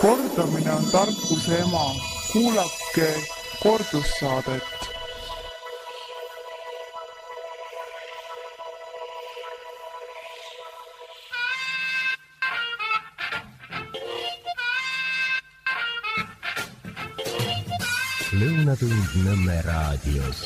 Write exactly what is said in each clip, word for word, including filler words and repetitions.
Kordamine on tarkuse ema. Kuulake kordussaadet. Lõunatund Nõmme raadios.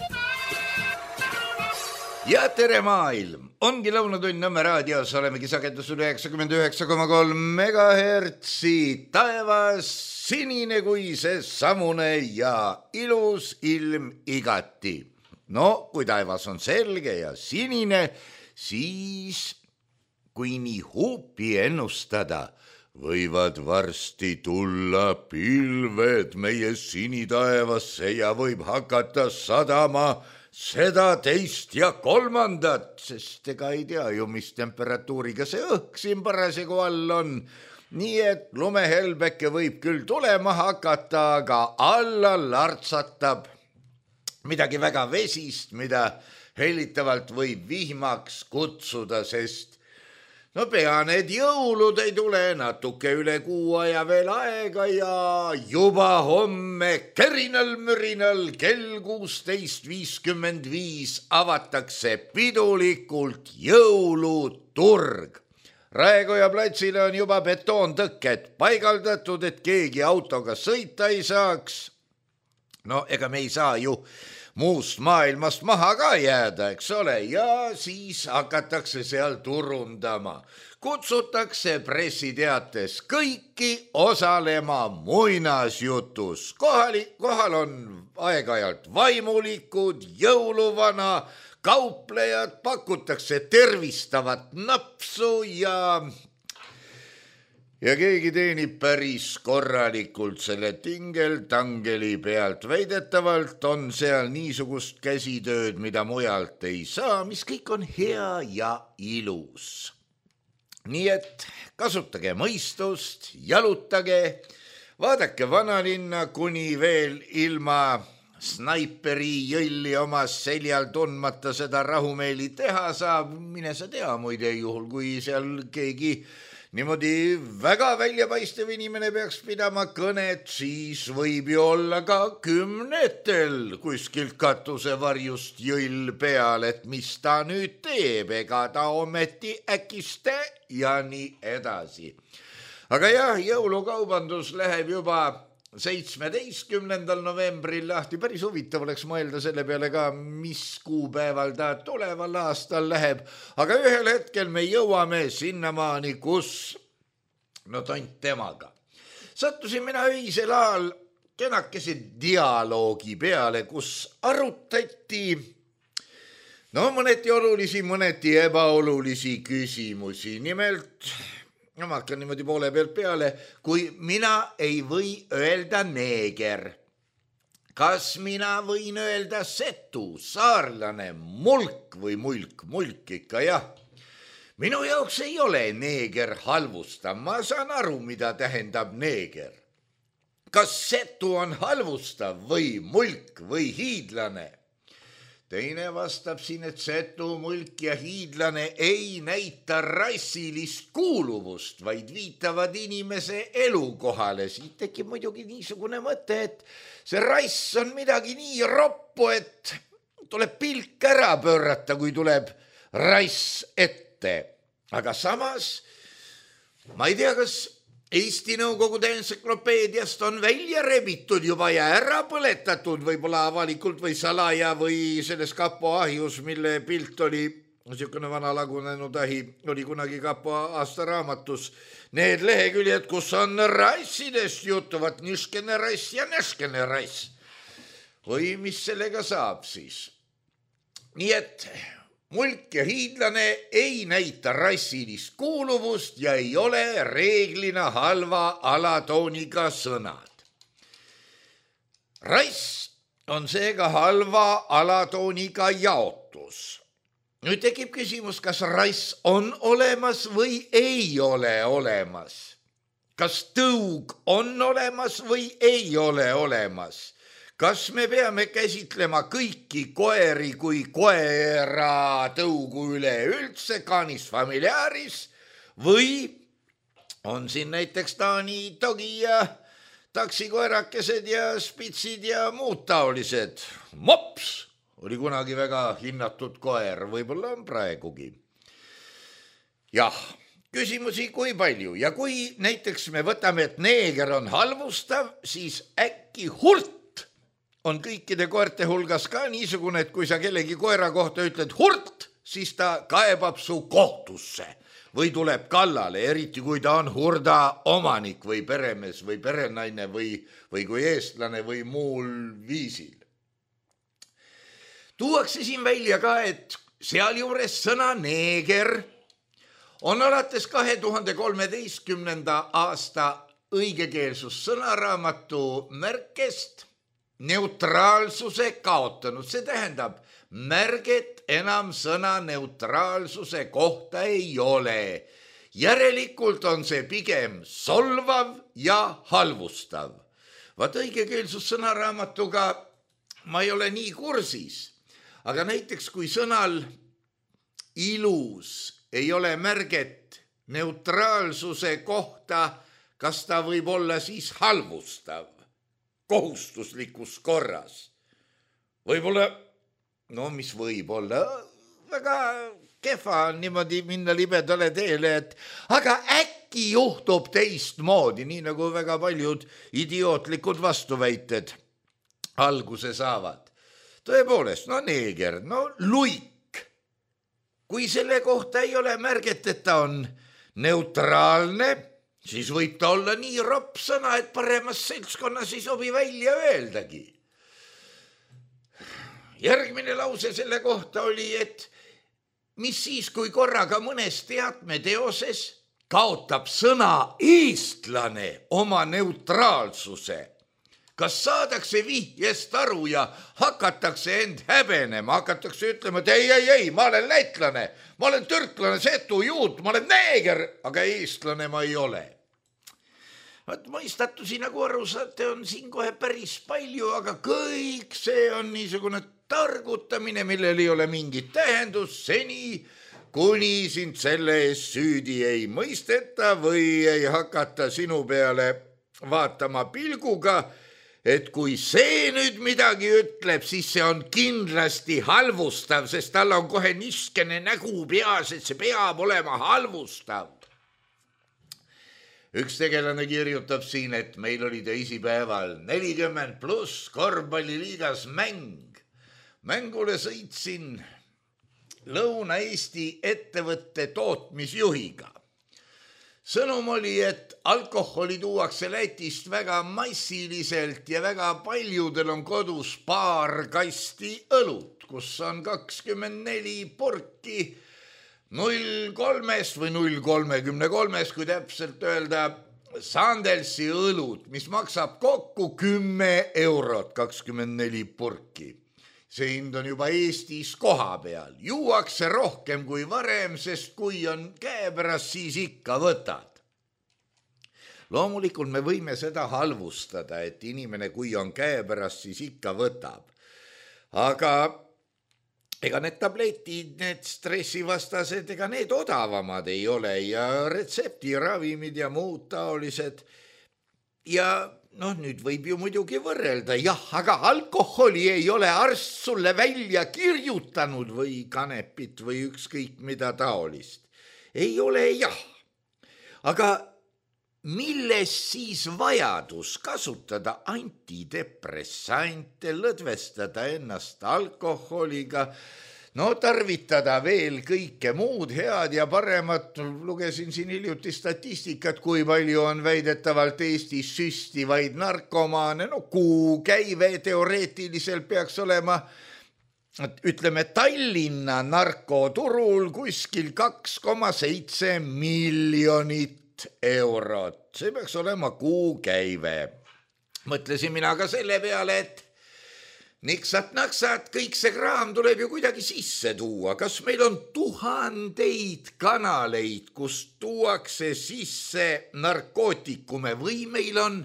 Ja tere maailm! Ongi Lõunatund Nõmme raadios, olemegi sagedusel üheksakümmend üheksa koma kolm megahertsi. Taevas sinine kui see samune ja ilus ilm igati. No, kui taevas on selge ja sinine, siis kui nii huupi ennustada, võivad varsti tulla pilved meie sinitaevasse ja võib hakata sadama seda teist ja kolmandat, sest ega ei tea ju, mis temperatuuriga see õhk siin parasjagu all on. Nii et lumehelbeke võib küll tulema hakata, aga alla lartsatab midagi väga vesist, mida hellitavalt võib vihmaks kutsuda, sest no pea need jõulud ei tule natuke üle kuu aja veel aega ja juba homme kärinal-mürinal kell kuusteist viiskümmend viis avatakse pidulikult jõuluturg. Raekoja platsile on juba betoontõkked paigaldatud, et keegi autoga sõita ei saaks. No ega me ei saa ju muust maailmast maha ka jääda, eks ole, ja siis hakatakse seal turundama. Kutsutakse pressiteates kõiki osalema muinasjutus. Kohali, kohal on aeg-ajalt vaimulikud, jõuluvana, kauplejad, pakutakse tervistavat napsu ja... Ja keegi teenib päris korralikult selle tingel-tangeli pealt. Väidetavalt on seal niisugust käsitööd, mida mujalt ei saa, mis kõik on hea ja ilus. Nii et kasutage mõistust, jalutage, vaadake vanalinna, kuni veel ilma snaiperi jõlli omas seljal tundmata seda rahumeeli teha saab. Mine sa tea muide juhul, kui seal keegi niimoodi väga väljapaistev inimene peaks pidama kõnet, siis võib ju olla ka kümnetel kuskilt katusevarjust jõll peal, et mis ta nüüd teeb, ega ta ometi äkiste ja nii edasi. Aga jah, jõulukaubandus läheb juba seitsmeteistkümnendal novembril lahti. Päris huvitav oleks mõelda selle peale ka, mis kuupäeval ta tuleval aastal läheb. Aga ühel hetkel me jõuame sinnamaani, kus, no tont temaga. Sattusin mina öisel ajal kenakese dialoogi peale, kus arutati no mõneti olulisi, mõneti ebaolulisi küsimusi. Nimelt... No ma hakkan niimoodi poole pealt peale, kui mina ei või öelda neeger. Kas mina võin öelda setu, saarlane, mulk või mulk, mulk ikka jah. Minu jaoks ei ole neeger halvustav, ma saan aru, mida tähendab neeger. Kas setu on halvustav või mulk või hiidlane? Teine vastab siin, et setu, mulk ja hiidlane ei näita rassilist kuuluvust, vaid viitavad inimese elukohale. Siit tekib muidugi niisugune mõte, et see rass on midagi nii roppu, et tuleb pilk ära pöörata, kui tuleb rass ette. Aga samas, ma ei tea, kas Eesti Nõukogude entsüklopeediast on välja rebitud juba ja ära põletatud võib-olla avalikult või salaja või selles kapo ahjus, mille pilt oli, niisugune vana lagunenud ahi, oli kunagi kapo aastaraamatus. Need leheküljed, kus on rassidest jutuvad, niskene rass ja neskene rass. Või mis sellega saab siis? Nii et... Mulk ja hiidlane ei näita rassilist kuuluvust ja ei ole reeglina halva alatooniga sõnad. Rass on seega halva alatooniga jaotus. Nüüd tekib küsimus, kas rass on olemas või ei ole olemas. Kas tõug on olemas või ei ole olemas. Kas me peame käsitlema kõiki koeri kui koera tõugu üle üldse, canis familiaris, või on siin näiteks Taani Togi ja taksikoerakesed ja spitsid ja muud taolised. Mops oli kunagi väga hinnatud koer, võib-olla on praegugi. Jah, küsimusi kui palju ja kui näiteks me võtame, et neeger on halvustav, siis äkki hurt on kõikide koerte hulgas ka niisugune, et kui sa kellegi koera kohta ütled hurt, siis ta kaebab su kohtusse või tuleb kallale, eriti kui ta on hurda omanik või peremees või perenaine või, või kui eestlane või muul viisil. Tuuakse siin välja ka, et sealjuures sõna neeger on alates kahe tuhande kolmeteistkümnenda aasta õigekeelsussõnaraamatu märkest neutraalsuse kaotanud. See tähendab, märget enam sõna neutraalsuse kohta ei ole. Järelikult on see pigem solvav ja halvustav. Vaat õigekeelsussõnaraamatuga ma ei ole nii kursis, aga näiteks kui sõnal ilus ei ole märget neutraalsuse kohta, kas ta võib olla siis halvustav kohustuslikus korras? Võib-olla no mis võib olla, väga kehva on niimoodi minna libedale teele, et aga äkki juhtub teistmoodi, nii nagu väga paljud idiootlikud vastuväited alguse saavad. Tõepoolest, no neeger, no luik. Kui selle kohta ei ole märget, et ta on neutraalne, siis võib ta olla nii ropp sõna, et paremas seltskonnas ei sobi välja öeldagi. Järgmine lause selle kohta oli, et mis siis, kui korraga mõnes teatmeteoses kaotab sõna eestlane oma neutraalsuse. Kas saadakse vihjest aru ja hakatakse end häbenema, hakatakse ütlema, et ei, ei, ei, ma olen lätlane, ma olen türklane, setu, juut, ma olen neeger, aga eestlane ma ei ole. Vaat mõistatusi, nagu aru saate, on siin kohe päris palju, aga kõik see on niisugune targutamine, millel ei ole mingit tähendus seni, kuni sind selle eest süüdi ei mõisteta või ei hakata sinu peale vaatama pilguga, et kui see nüüd midagi ütleb, siis see on kindlasti halvustav, sest tal on kohe niskene nägu peas, et see peab olema halvustav. Üks tegelane kirjutab siin, et meil oli teisipäeval nelikümmend pluss korvpalliliigas mäng. Mängule sõitsin Lõuna-Eesti ettevõtte tootmisjuhiga. Sõnum oli, et alkoholi tuuakse Lätist väga massiliselt ja väga paljudel on kodus paar kasti õlut, kus on kakskümmend neli purki null kolmest või null kolmekümne kolmest, kui täpselt öelda, Sandelsi õlut, mis maksab kokku kümme eurot, kakskümmend neli purki. See hind on juba Eestis koha peal. Juuakse rohkem kui varem, sest kui on käepärast, siis ikka võtad. Loomulikult me võime seda halvustada, et inimene, kui on käepärast, siis ikka võtab. Aga ega need tabletid, need stressivastased, ega need odavamad ei ole ja retseptiravimid ja muud taolised. Ja noh, nüüd võib ju muidugi võrrelda, jah, aga alkoholi ei ole arst sulle välja kirjutanud või kanepit või ükskõik mida taolist. Ei ole jah. Aga milles siis vajadus kasutada antidepressante, lõdvestada ennast alkoholiga, no tarvitada veel kõike muud head ja paremat. Lugesin siin hiljuti statistikat, kui palju on väidetavalt Eestis süstivaid narkomaane. No kuu käive teoreetiliselt peaks olema, ütleme, Tallinna narkoturul kuskil kaks koma seitse miljonit eurot. See peaks olema kuu käive. Mõtlesin mina ka selle peale, et niksat-naksat, kõik see kraam tuleb ju kuidagi sisse tuua. Kas meil on tuhandeid kanaleid, kus tuuakse sisse narkootikume või meil on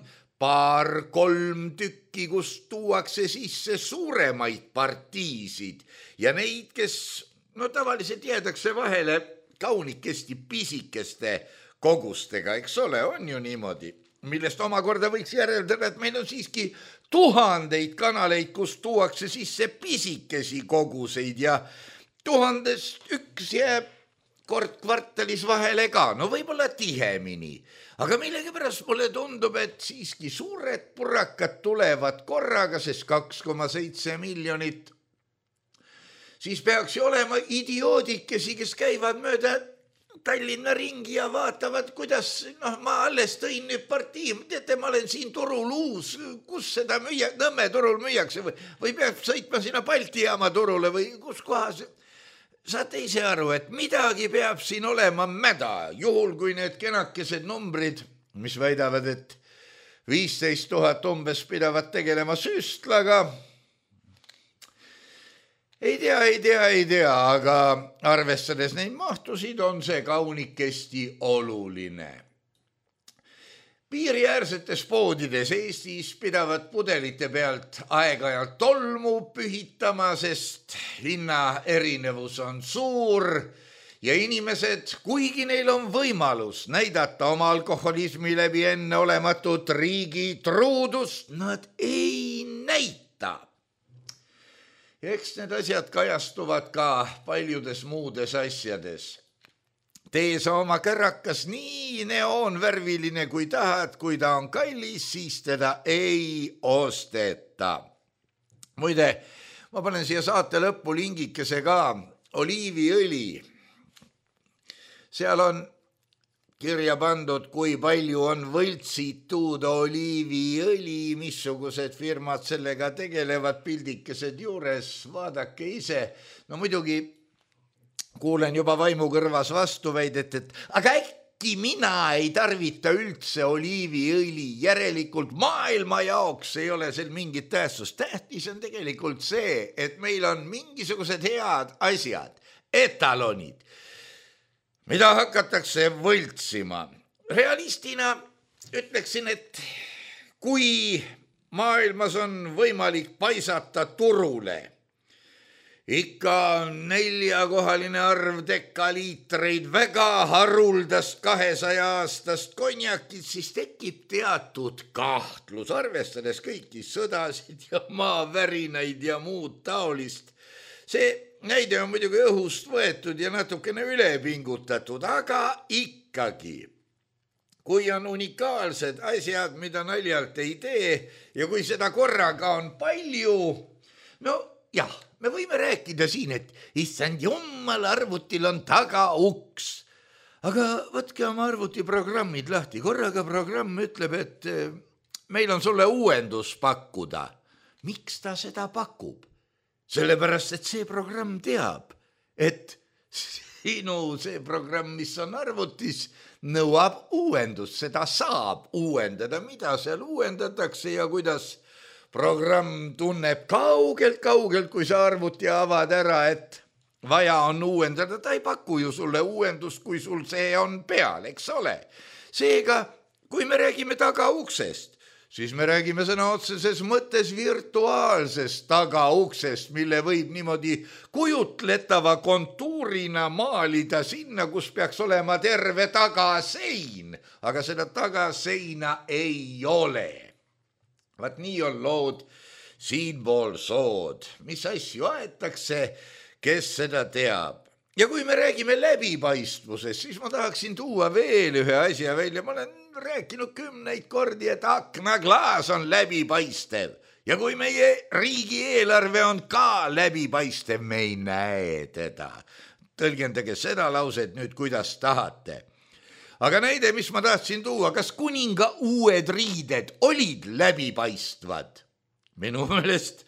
paar-kolm tükki, kus tuuakse sisse suuremaid partiisid ja neid, kes no tavaliselt jäädakse vahele kaunikesti pisikeste kogustega, eks ole, on ju niimoodi, millest omakorda võiks järeldada, et meil on siiski tuhandeid kanaleid, kus tuuakse sisse pisikesi koguseid ja tuhandest üks jääb kord kvartalis vahele ka, no võib-olla tihemini, aga millegipärast mulle tundub, et siiski suured purakad tulevad korraga, sest kaks koma seitse miljonit, siis peaks ju olema idioodikesi, kes käivad mööda Tallinna ringi ja vaatavad, kuidas, noh, ma alles tõin nüüd partii, teate, ma olen siin turul uus, kus seda müüa, Nõmme turul müüakse või, või peab sõitma sinna Balti jaama turule või kus kohas. Saate ise aru, et midagi peab siin olema mäda, juhul kui need kenakesed numbrid, mis väidavad, et viisteist tuhat umbes pidavad tegelema süstlaga, ei tea, ei tea, ei tea, aga arvestades neid mahtusid on see kaunikesti oluline. Piiriäärsetes poodides Eestis pidavad pudelite pealt aeg-ajalt tolmu pühitama, sest hinna erinevus on suur ja inimesed, kuigi neil on võimalus näidata oma alkoholismi läbi enneolematut riigi truudust, nad ei näita. Eks need asjad kajastuvad ka paljudes muudes asjades. Tee sa oma kärakas nii neoonvärviline kui tahad, kui ta on kallis, siis teda ei osteta. Muide, ma panen siia saate lõppu lingikese ka oliiviõli. Seal on kirja pandud, kui palju on võltsitud oliiviõli, missugused firmad sellega tegelevad, pildikesed juures, vaadake ise. No muidugi kuulen juba vaimu kõrvas vastuväidet, et aga äkki mina ei tarvita üldse oliiviõli, järelikult maailma jaoks ei ole seal mingit tähtsust. Tähtis on tegelikult see, et meil on mingisugused head asjad, etalonid, mida hakatakse võltsima. Realistina ütleksin, et kui maailmas on võimalik paisata turule ikka neljakohaline arv dekaliitreid väga haruldast kahesaja aastast konjakit, siis tekib teatud kahtlus, arvestades kõiki sõdasid ja maavärinaid ja muud taolist. See näide on muidugi õhust võetud ja natukene üle pingutatud, aga ikkagi, kui on unikaalsed asjad, mida naljalt ei tee ja kui seda korraga on palju, no jah, me võime rääkida siin, et issand jummal, arvutil on taga uks. Aga võtke oma arvutiprogrammid lahti, korraga programm ütleb, et meil on sulle uuendus pakkuda. Miks ta seda pakub? Sellepärast, et see programm teab, et sinu see programm, mis on arvutis, nõuab uuendust, seda saab uuendada, mida seal uuendatakse ja kuidas programm tunneb kaugelt-kaugelt, kui sa arvuti avad ära, et vaja on uuendada, ta ei paku ju sulle uuendust, kui sul see on peal, eks ole. Seega, kui me räägime tagauksest, siis me räägime sõna otseses mõttes virtuaalsest tagauksest, mille võib niimoodi kujutletava kontuurina maalida sinna, kus peaks olema terve tagasein, aga seda tagaseina ei ole. Vaat nii on lood siinpool sood, mis asju aetakse, kes seda teab. Ja kui me räägime läbipaistvusest, siis ma tahaksin tuua veel ühe asja välja. Ma olen rääkinud kümneid kordi, et aknaklaas on läbipaistev. Ja kui meie riigieelarve on ka läbipaistev, me ei näe teda. Tõlgendage seda lauset nüüd, kuidas tahate. Aga näide, mis ma tahtsin tuua, kas kuninga uued riided olid läbipaistvad? Minu meelest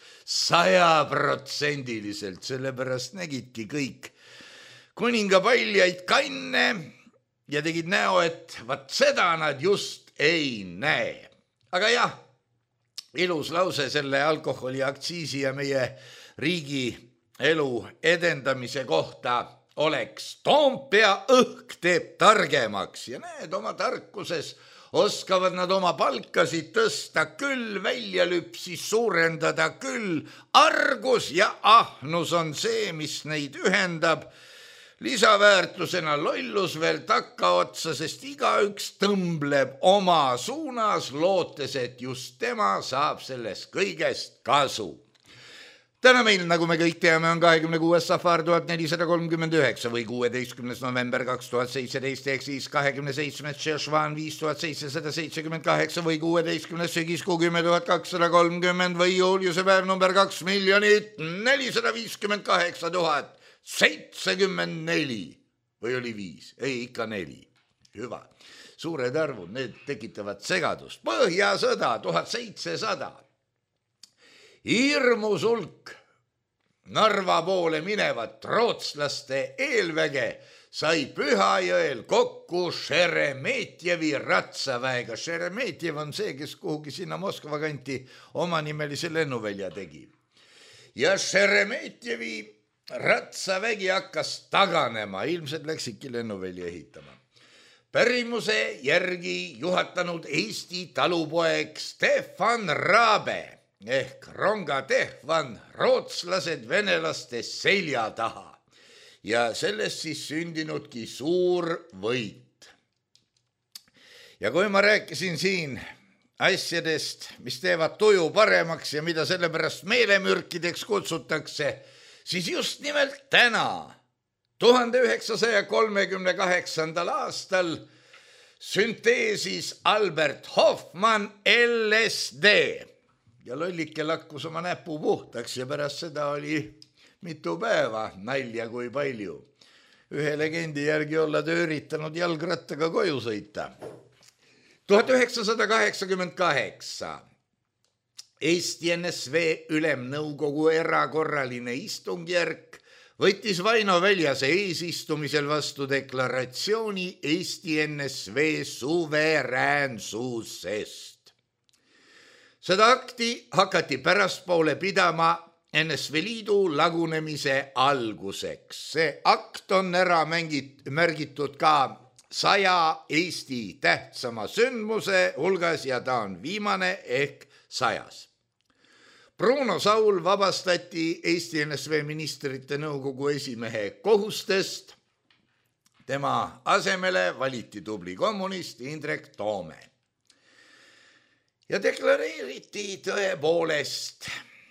sajaprotsendiliselt, sellepärast nägidki kõik kuninga paljaid kanne ja tegid näo, et vat seda nad just ei näe. Aga jah, ilus lause selle alkoholiaktsiisi ja meie riigi elu edendamise kohta oleks Toompea õhk teeb targemaks ja näed, oma tarkuses oskavad nad oma palkasid tõsta küll, väljalüpsi suurendada küll, argus ja ahnus on see, mis neid ühendab. lisaväärtusena lollus veel takkaotsa, sest igaüks tõmbleb oma suunas, lootes, et just tema saab sellest kõigest kasu. Täna meil, nagu me kõik teame, on kahekümne kuues safar tuhat nelisada kolmkümmend üheksa või kuueteistkümnes november kaks tuhat seitseteist ehk siis kahekümne seitsmes Šešvan viis tuhat seitsesada seitsekümmend kaheksa või kuueteistkümnes sügiskuu kümme tuhat kakssada kolmkümmend või juuliuse päev number kaks miljonit nelisada viiskümmend kaheksa tuhat seitsekümmend neli või oli viis, ei ikka neli. Hüva, suured arvud, need tekitavad segadust. Põhjasõda tuhat seitsesada. Hirmus hulk Narva poole minevat rootslaste eelväge sai Pühajõel kokku Šeremetjevi ratsaväega. Šeremetjev on see, kes kuhugi sinna Moskva kanti omanimelise lennuvälja tegi. Ja Šeremetjevi ratsavägi hakkas taganema, ilmselt läksidki lennuvälja ehitama. Pärimuse järgi juhatanud Eesti talupoeg Stefan Raabe ehk Ronga Tehvan rootslased venelaste selja taha ja sellest siis sündinudki suur võit. Ja kui ma rääkisin siin asjadest, mis teevad tuju paremaks ja mida sellepärast meelemürkideks kutsutakse, siis just nimelt täna, tuhande üheksasaja kolmekümne kaheksandal aastal sünteesis Albert Hoffmann L S D ja lollike lakkus oma näpu puhtaks ja pärast seda oli mitu päeva nalja kui palju. Ühe legendi järgi olla ta üritanud jalgrattaga koju sõita. tuhat üheksasada kaheksakümmend kaheksa Eesti N S V Ülemnõukogu erakorraline istungjärk võttis Vaino Väljase eesistumisel vastu deklaratsiooni Eesti N S V suveräänsusest. Seda akti hakati pärastpoole pidama N S V Liidu lagunemise alguseks. See akt on ära mängit, märgitud ka saja Eesti tähtsama sündmuse hulgas ja ta on viimane ehk sajas. Bruno Saul vabastati Eesti N S V ministrite nõukogu esimehe kohustest. Tema asemele valiti tubli kommunist Indrek Toome. Ja deklareeriti tõepoolest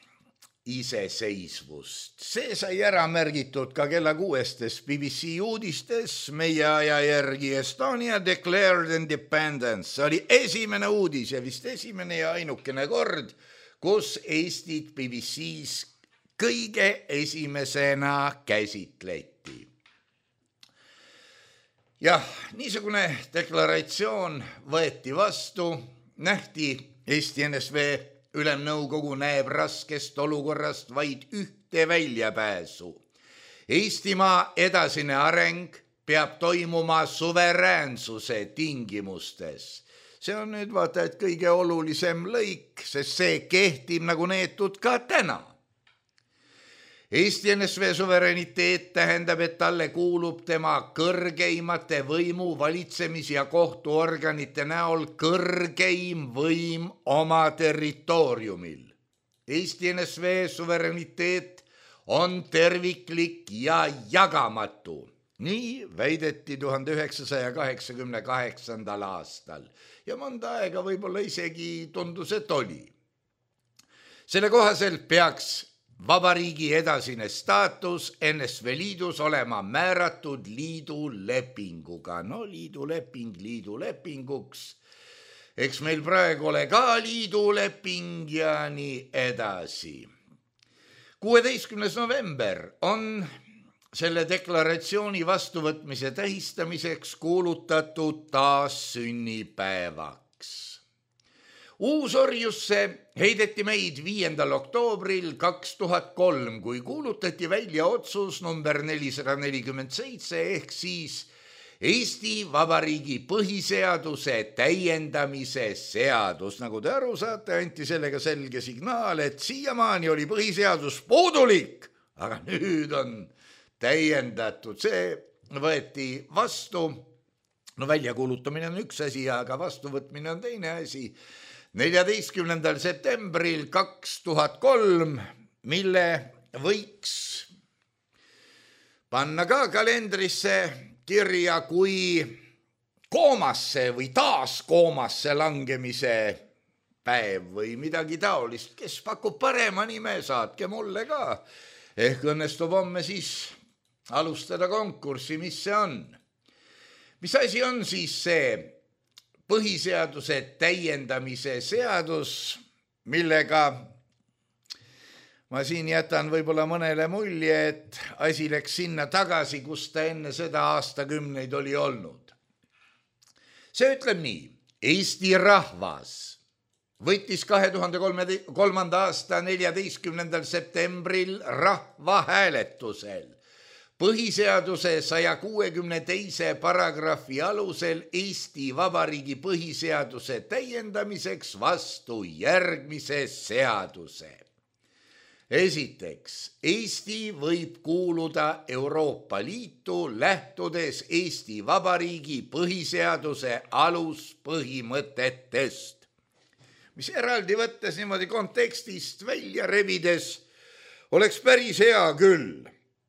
iseseisvust. See sai ära märgitud ka kella kuuestes B B C uudistes. Meie aja järgi Estonia declared independence. See oli esimene uudis ja vist esimene ja ainukene kord, kus Eestit B B C-s kõige esimesena käsitleti. Jah, niisugune deklaratsioon võeti vastu. Nähti, Eesti N S V Ülemnõukogu näeb raskest olukorrast vaid ühte väljapääsu. Eestimaa edasine areng peab toimuma suveräänsuse tingimustes. See on nüüd vaata, et kõige olulisem lõik, sest see kehtib nagu neetud ka täna. Eesti N S V suvereniteet tähendab, et talle kuulub tema kõrgeimate võimu valitsemis- ja kohtuorganite näol kõrgeim võim oma territooriumil. Eesti N S V suvereniteet on terviklik ja jagamatu. Nii väideti tuhande üheksasaja kaheksakümne kaheksandal aastal ja mõnda aega võib-olla isegi tundus, et oli. Selle kohaselt peaks vabariigi edasine staatus N S V Liidus olema määratud liidu lepinguga. No liidu leping liidu lepinguks. Eks meil praegu ole ka liidu leping ja nii edasi. kuueteistkümnes november on selle deklaratsiooni vastuvõtmise tähistamiseks kuulutatud taas sünnipäevaks. Uusorjusse heideti meid viiendal oktoobril kaks tuhat kolm, kui kuulutati välja otsus number nelisada nelikümmend seitse ehk siis Eesti Vabariigi põhiseaduse täiendamise seadus. Nagu te aru saate, anti sellega selge signaal, et siiamaani oli põhiseadus puudulik, aga nüüd on täiendatud. See võeti vastu, no väljakuulutamine on üks asi, aga vastuvõtmine on teine asi. neljateistkümnendal septembril kaks tuhat kolm, mille võiks panna ka kalendrisse kirja kui koomasse või taas koomasse langemise päev või midagi taolist. Kes pakub parema nime, saatke mulle ka. Ehk õnnestub homme siis alustada konkurssi, mis see on. Mis asi on siis see põhiseaduse täiendamise seadus, millega ma siin jätan võib-olla mõnele mulje, et asi läks sinna tagasi, kus ta enne seda aastakümneid oli olnud. See ütleb nii: Eesti rahvas võttis kahe tuhande kolmanda aasta neljateistkümnendal septembril rahvahääletusel põhiseaduse saja kuuekümne teise paragrahvi alusel Eesti Vabariigi põhiseaduse täiendamiseks vastu järgmise seaduse. Esiteks, Eesti võib kuuluda Euroopa Liitu lähtudes Eesti Vabariigi põhiseaduse aluspõhimõtetest, mis eraldi võttes niimoodi kontekstist välja revides oleks päris hea küll.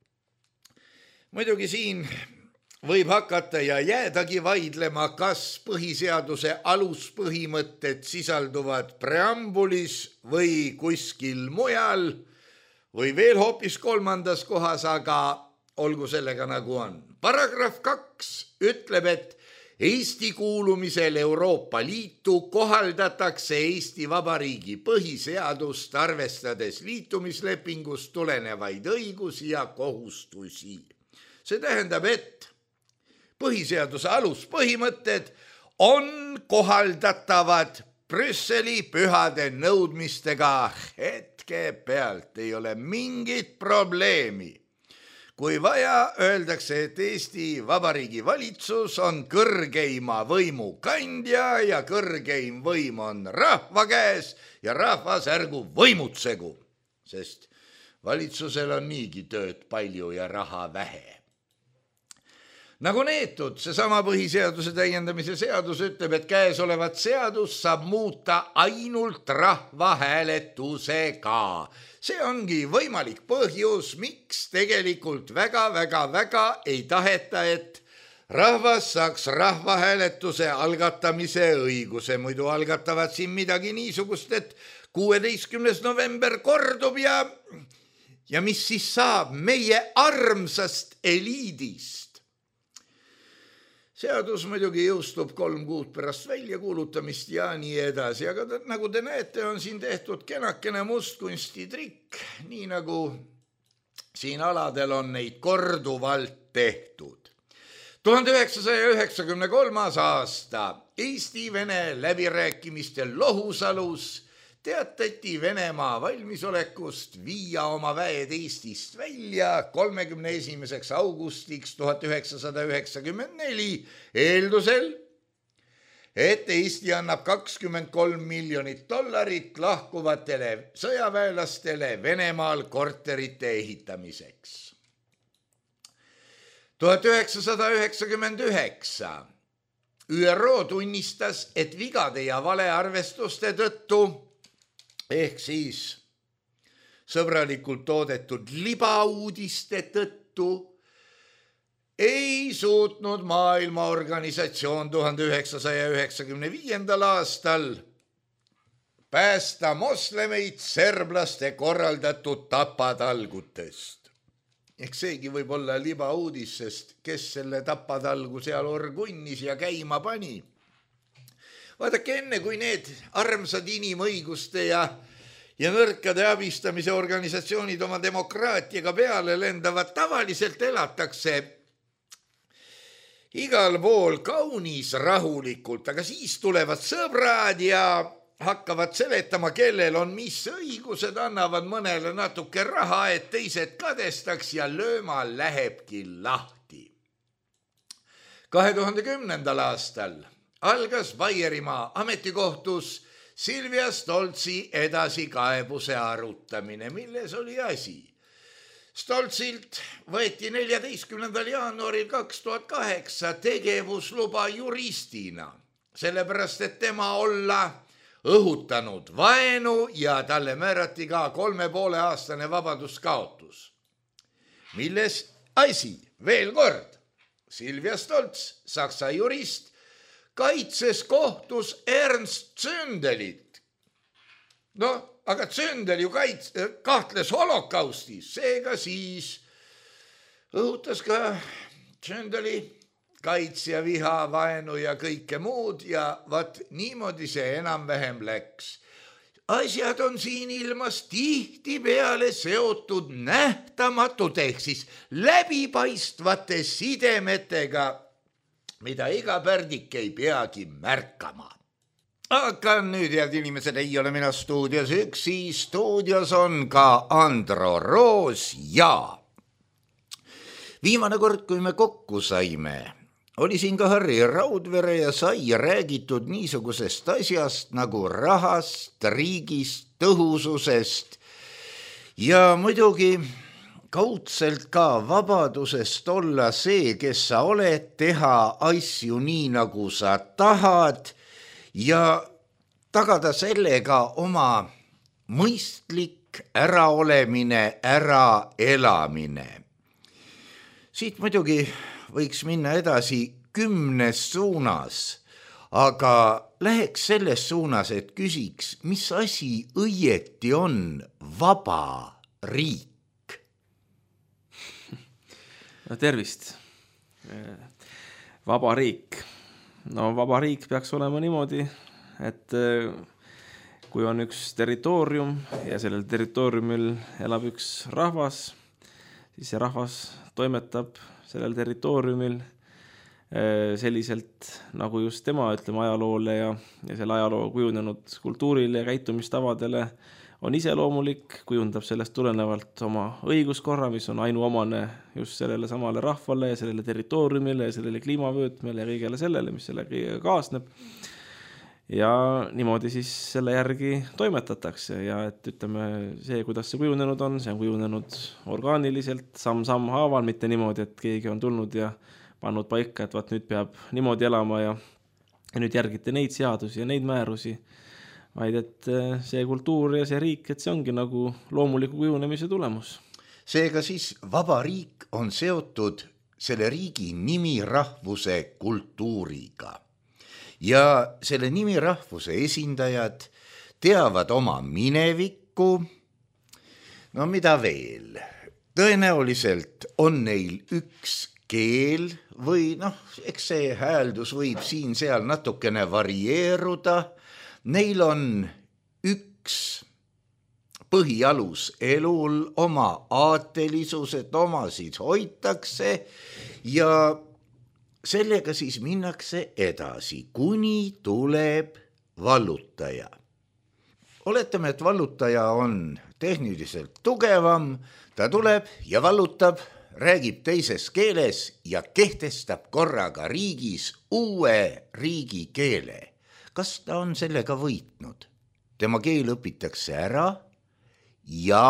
Muidugi siin võib hakata ja jäädagi vaidlema, kas põhiseaduse aluspõhimõtted sisalduvad preambulis või kuskil mujal või veel hoopis kolmandas kohas, aga olgu sellega nagu on. Paragrahv kaks ütleb, et Eesti kuulumisel Euroopa Liitu kohaldatakse Eesti Vabariigi põhiseadust arvestades liitumislepingust tulenevaid õigusi ja kohustusi. See tähendab, et põhiseaduse aluspõhimõtted on kohaldatavad Brüsseli pühade nõudmistega. Hetke pealt ei ole mingit probleemi. Kui vaja, öeldakse, et Eesti Vabariigi valitsus on kõrgeima võimu kandja ja kõrgeim võim on rahva käes ja rahvas ärgu võimutsegu, sest valitsusel on niigi tööd palju ja raha vähe. Nagu neetud, seesama põhiseaduse täiendamise seadus ütleb, et käesolevat seadus saab muuta ainult rahvahääletusega. See ongi võimalik põhjus, miks tegelikult väga-väga-väga ei taheta, et rahvas saaks rahvahääletuse algatamise õiguse. Muidu algatavad siin midagi niisugust, et kuueteistkümnes november kordub ja, ja mis siis saab meie armsast eliidist. Seadus muidugi jõustub kolm kuud pärast väljakuulutamist ja nii edasi, aga ta, nagu te näete, on siin tehtud kenakene mustkunstitrikk, nii nagu siin aladel on neid korduvalt tehtud. tuhande üheksasaja üheksakümne kolmas aasta Eesti-Vene läbirääkimistel Lohusalus teatati Venemaa valmisolekust viia oma väed Eestist välja kolmekümne esimeseks augustiks tuhat üheksasada üheksakümmend neli eeldusel, et Eesti annab kakskümmend kolm miljonit dollarit lahkuvatele sõjaväelastele Venemaal korterite ehitamiseks. tuhat üheksasada üheksakümmend üheksa ÜRO tunnistas, et vigade ja valearvestuste tõttu ehk siis sõbralikult toodetud libauudiste tõttu ei suutnud Maailmaorganisatsioon tuhande üheksasaja üheksakümne viiendal aastal päästa moslemeid serblaste korraldatud tapatalgutest. Ehk seegi võib olla libauudis, sest kes selle tapatalgu seal orgunnis ja käima pani. Vaadake, enne kui need armsad inimõiguste ja, ja nõrkade abistamise organisatsioonid oma demokraatiaga peale lendavad, tavaliselt elatakse igal pool kaunis rahulikult, aga siis tulevad sõbrad ja hakkavad seletama, kellel on mis õigused, annavad mõnele natuke raha, et teised kadestaks ja lööma lähebki lahti. kahe tuhande kümnendal aastal algas Baierimaa ametikohtus Silvia Stoltsi edasikaebuse arutamine, milles oli asi. Stoltsilt võeti neljateistkümnendal jaanuaril kaks tuhat kaheksa tegevusluba juristina, sellepärast et tema olla õhutanud vaenu ja talle määrati ka kolme poole aastane vabaduskaotus, milles asi veel kord. Silvia Stolz, saksa jurist, kaitses kohtus Ernst Zündelit. No, aga Zündel ju kaits, kahtles holokaustis, seega siis õhutas ka Zündeli kaitsja viha, vaenu ja kõike muud ja vat niimoodi see enam-vähem läks. Asjad on siin ilmas tihti peale seotud nähtamatult ehk siis läbipaistvate sidemetega, mida iga pärdik ei peagi märkama. Aga nüüd, head inimesed, ei ole mina stuudios üksi, stuudios on ka Andro Roos ja viimane kord, kui me kokku saime, oli siin ka Harri Raudvere ja sai räägitud niisugusest asjast nagu rahast, riigist, tõhususest ja muidugi kaudselt ka vabadusest olla see, kes sa oled, teha asju nii, nagu sa tahad ja tagada sellega oma mõistlik äraolemine, äraelamine. Siit muidugi võiks minna edasi kümnes suunas, aga läheks selles suunas, et küsiks, mis asi õieti on vaba riik? No tervist. Vaba riik. No vaba riik peaks olema niimoodi, et kui on üks territoorium ja sellel territooriumil elab üks rahvas, siis see rahvas toimetab sellel territooriumil selliselt, nagu just tema, ütleme, ajaloole ja, ja selle ajaloo kujunenud kultuurile ja käitumistavadele on iseloomulik, kujundab sellest tulenevalt oma õiguskorra, mis on ainuomane just sellele samale rahvale ja sellele territooriumile ja sellele kliimavöötmele ja kõigele sellele, mis selle kõigega kaasneb. Ja niimoodi siis selle järgi toimetatakse ja et ütleme, see, kuidas see kujunenud on, see on kujunenud orgaaniliselt, samm-samm haaval, mitte niimoodi, et keegi on tulnud ja pannud paika, et vaat nüüd peab niimoodi elama ja, ja nüüd järgite neid seadusi ja neid määrusi, vaid et see kultuur ja see riik, et see ongi nagu loomuliku kujunemise tulemus. Seega siis vaba riik on seotud selle riigi nimi rahvuse kultuuriga. Ja selle nimi rahvuse esindajad teavad oma minevikku, no mida veel, tõenäoliselt on neil üks keel või noh, eks see hääldus võib siin-seal natukene varieeruda, neil on üks põhialus elul, oma aatelisus, et omasid hoitakse ja sellega siis minnakse edasi, kuni tuleb vallutaja. Oletame, et vallutaja on tehniliselt tugevam, ta tuleb ja vallutab, räägib teises keeles ja kehtestab korraga riigis uue riigikeele. Kas ta on sellega võitnud? Tema keel õpitakse ära ja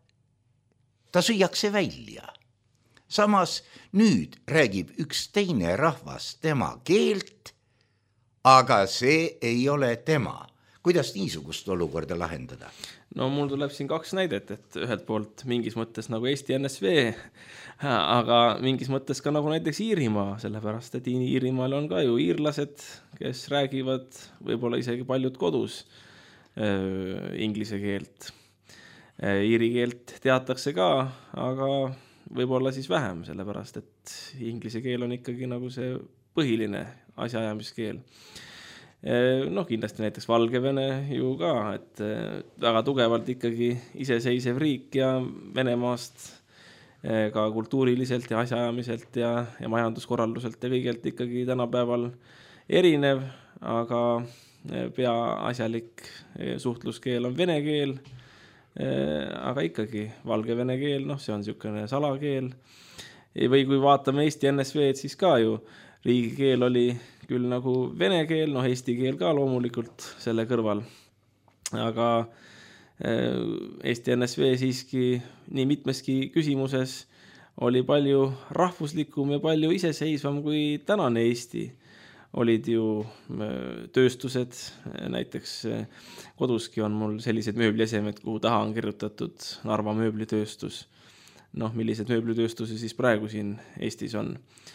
ta süüakse välja. Samas nüüd räägib üks teine rahvas tema keelt, aga see ei ole tema. Kuidas niisugust olukorda lahendada? No mul tuleb siin kaks näidet, et ühelt poolt mingis mõttes nagu Eesti N S V, aga mingis mõttes ka nagu näiteks Iirimaa, sellepärast, et Iirimaal on ka ju iirlased, kes räägivad võib-olla isegi paljud kodus äh, inglise keelt. Äh, iiri keelt teatakse ka, aga võib-olla siis vähem, sellepärast, et inglise keel on ikkagi nagu see põhiline asjaajamiskeel. Noh, kindlasti näiteks Valgevene ju ka, et väga tugevalt ikkagi iseseisev riik ja Venemaast ka kultuuriliselt ja asjaajamiselt ja, ja majanduskorralduselt ja kõigelt ikkagi tänapäeval erinev, aga peaasjalik suhtluskeel on vene keel, aga ikkagi Valgevene keel, noh, see on niisugune salakeel. Või kui vaatame Eesti N S V-d, siis ka ju riigikeel oli küll nagu vene keel, noh, eesti keel ka loomulikult selle kõrval. Aga Eesti N S V siiski nii mitmeski küsimuses oli palju rahvuslikum ja palju iseseisvam kui tänane Eesti. Olid ju tööstused, näiteks koduski on mul sellised mööbliesemed, kuhu taha on kirjutatud Narva mööblitööstus. noh, millised mööblitööstusi siis praegu siin Eestis on,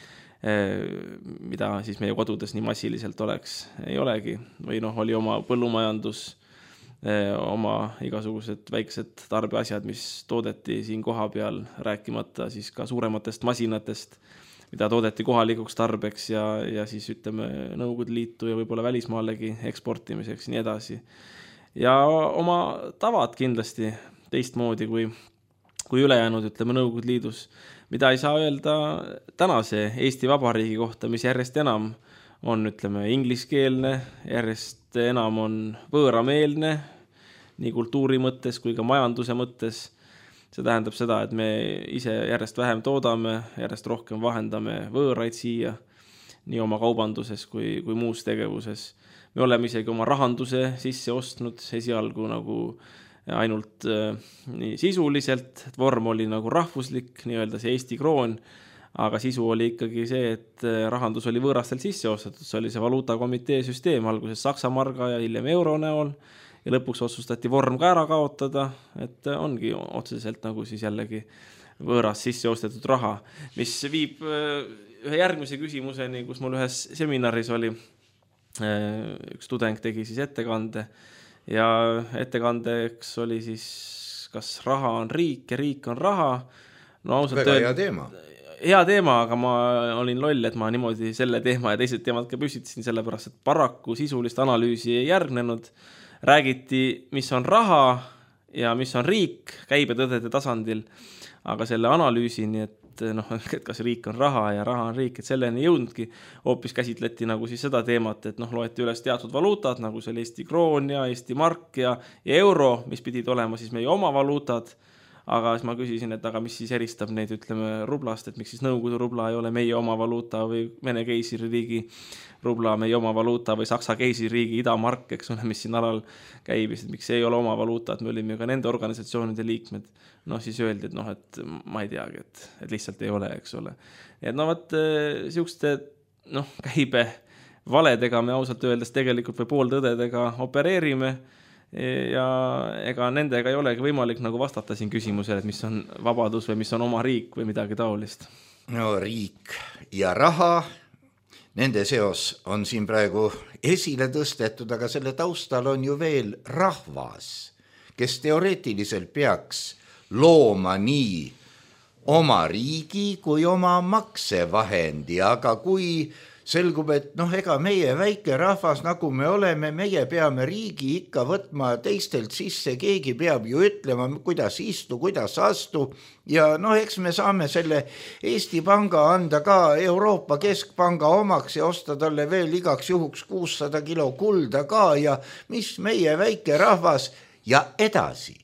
mida siis meie kodudes nii massiliselt oleks, ei olegi. Või noh, oli oma põllumajandus, oma igasugused väiksed tarbeasjad, mis toodeti siin koha peal, rääkimata siis ka suurematest masinatest, mida toodeti kohalikuks tarbeks ja, ja siis ütleme Nõukogude Liitu ja võib-olla välismaalegi eksportimiseks nii edasi. Ja oma tavad kindlasti teistmoodi kui, kui ülejäänud, ütleme Nõukogude Liidus, mida ei saa öelda tänase Eesti Vabariigi kohta, mis järjest enam on, ütleme, ingliskeelne, järjest enam on võõrameelne, nii kultuuri mõttes kui ka majanduse mõttes. See tähendab seda, et me ise järjest vähem toodame, järjest rohkem vahendame võõraid siia, nii oma kaubanduses kui, kui muus tegevuses. Me oleme isegi oma rahanduse sisse ostnud esialgu nagu ainult äh, nii sisuliselt, et vorm oli nagu rahvuslik, nii-öelda see Eesti kroon, aga sisu oli ikkagi see, et rahandus oli võõrastelt sisse ostetud. See oli see valuutakomitee süsteem, alguses Saksa marga ja hiljem euro näol. Ja lõpuks otsustati vorm ka ära kaotada, et ongi otseselt nagu siis jällegi võõras sisse ostetud raha, mis viib ühe järgmise küsimuseni, kus mul ühes seminaris oli, üks tudeng tegi siis ettekande ja ettekandeks oli siis, kas raha on riik ja riik on raha. No, ausalt väga hea teema. Hea teema, aga ma olin loll, et ma niimoodi selle teema ja teised teemad ka püstitasin, sellepärast, et paraku sisulist analüüsi ei järgnenud. Räägiti, mis on raha ja mis on riik käibetõdede tasandil, aga selle analüüsini, et, noh, et kas riik on raha ja raha on riik, et selleni jõudnudki, hoopis käsitleti nagu siis seda teemat, et noh, loeti üles teatud valuutad, nagu see oli Eesti kroon ja Eesti mark ja, ja euro, mis pidid olema siis meie oma valuutad. Aga siis ma küsisin, et aga mis siis eristab neid, ütleme, rublast, et miks siis Nõukogude rubla ei ole meie oma valuuta või Vene keisririigi rubla meie oma valuuta või Saksa keisririigi idamark, eks ole, mis siin alal käibis, et miks see ei ole oma valuuta, et me olime ka nende organisatsioonide liikmed. Noh, siis öeldi, et noh, et ma ei teagi, et, et lihtsalt ei ole, eks ole. Et no võt, siukeste, noh, käibe valedega me ausalt öeldes tegelikult või pooltõdedega opereerime, ja ega nendega ei olegi võimalik nagu vastata siin küsimusele, et mis on vabadus või mis on oma riik või midagi taolist. No riik ja raha, nende seos on siin praegu esile tõstetud, aga selle taustal on ju veel rahvas, kes teoreetiliselt peaks looma nii oma riigi kui oma maksevahendi, aga kui selgub, et noh, ega meie väike rahvas, nagu me oleme, meie peame riigi ikka võtma teistelt sisse, keegi peab ju ütlema, kuidas istu, kuidas astu ja noh, eks me saame selle Eesti Panga anda ka Euroopa Keskpanga omaks ja osta talle veel igaks juhuks kuussada kilo kulda ka ja mis meie väike rahvas ja edasi.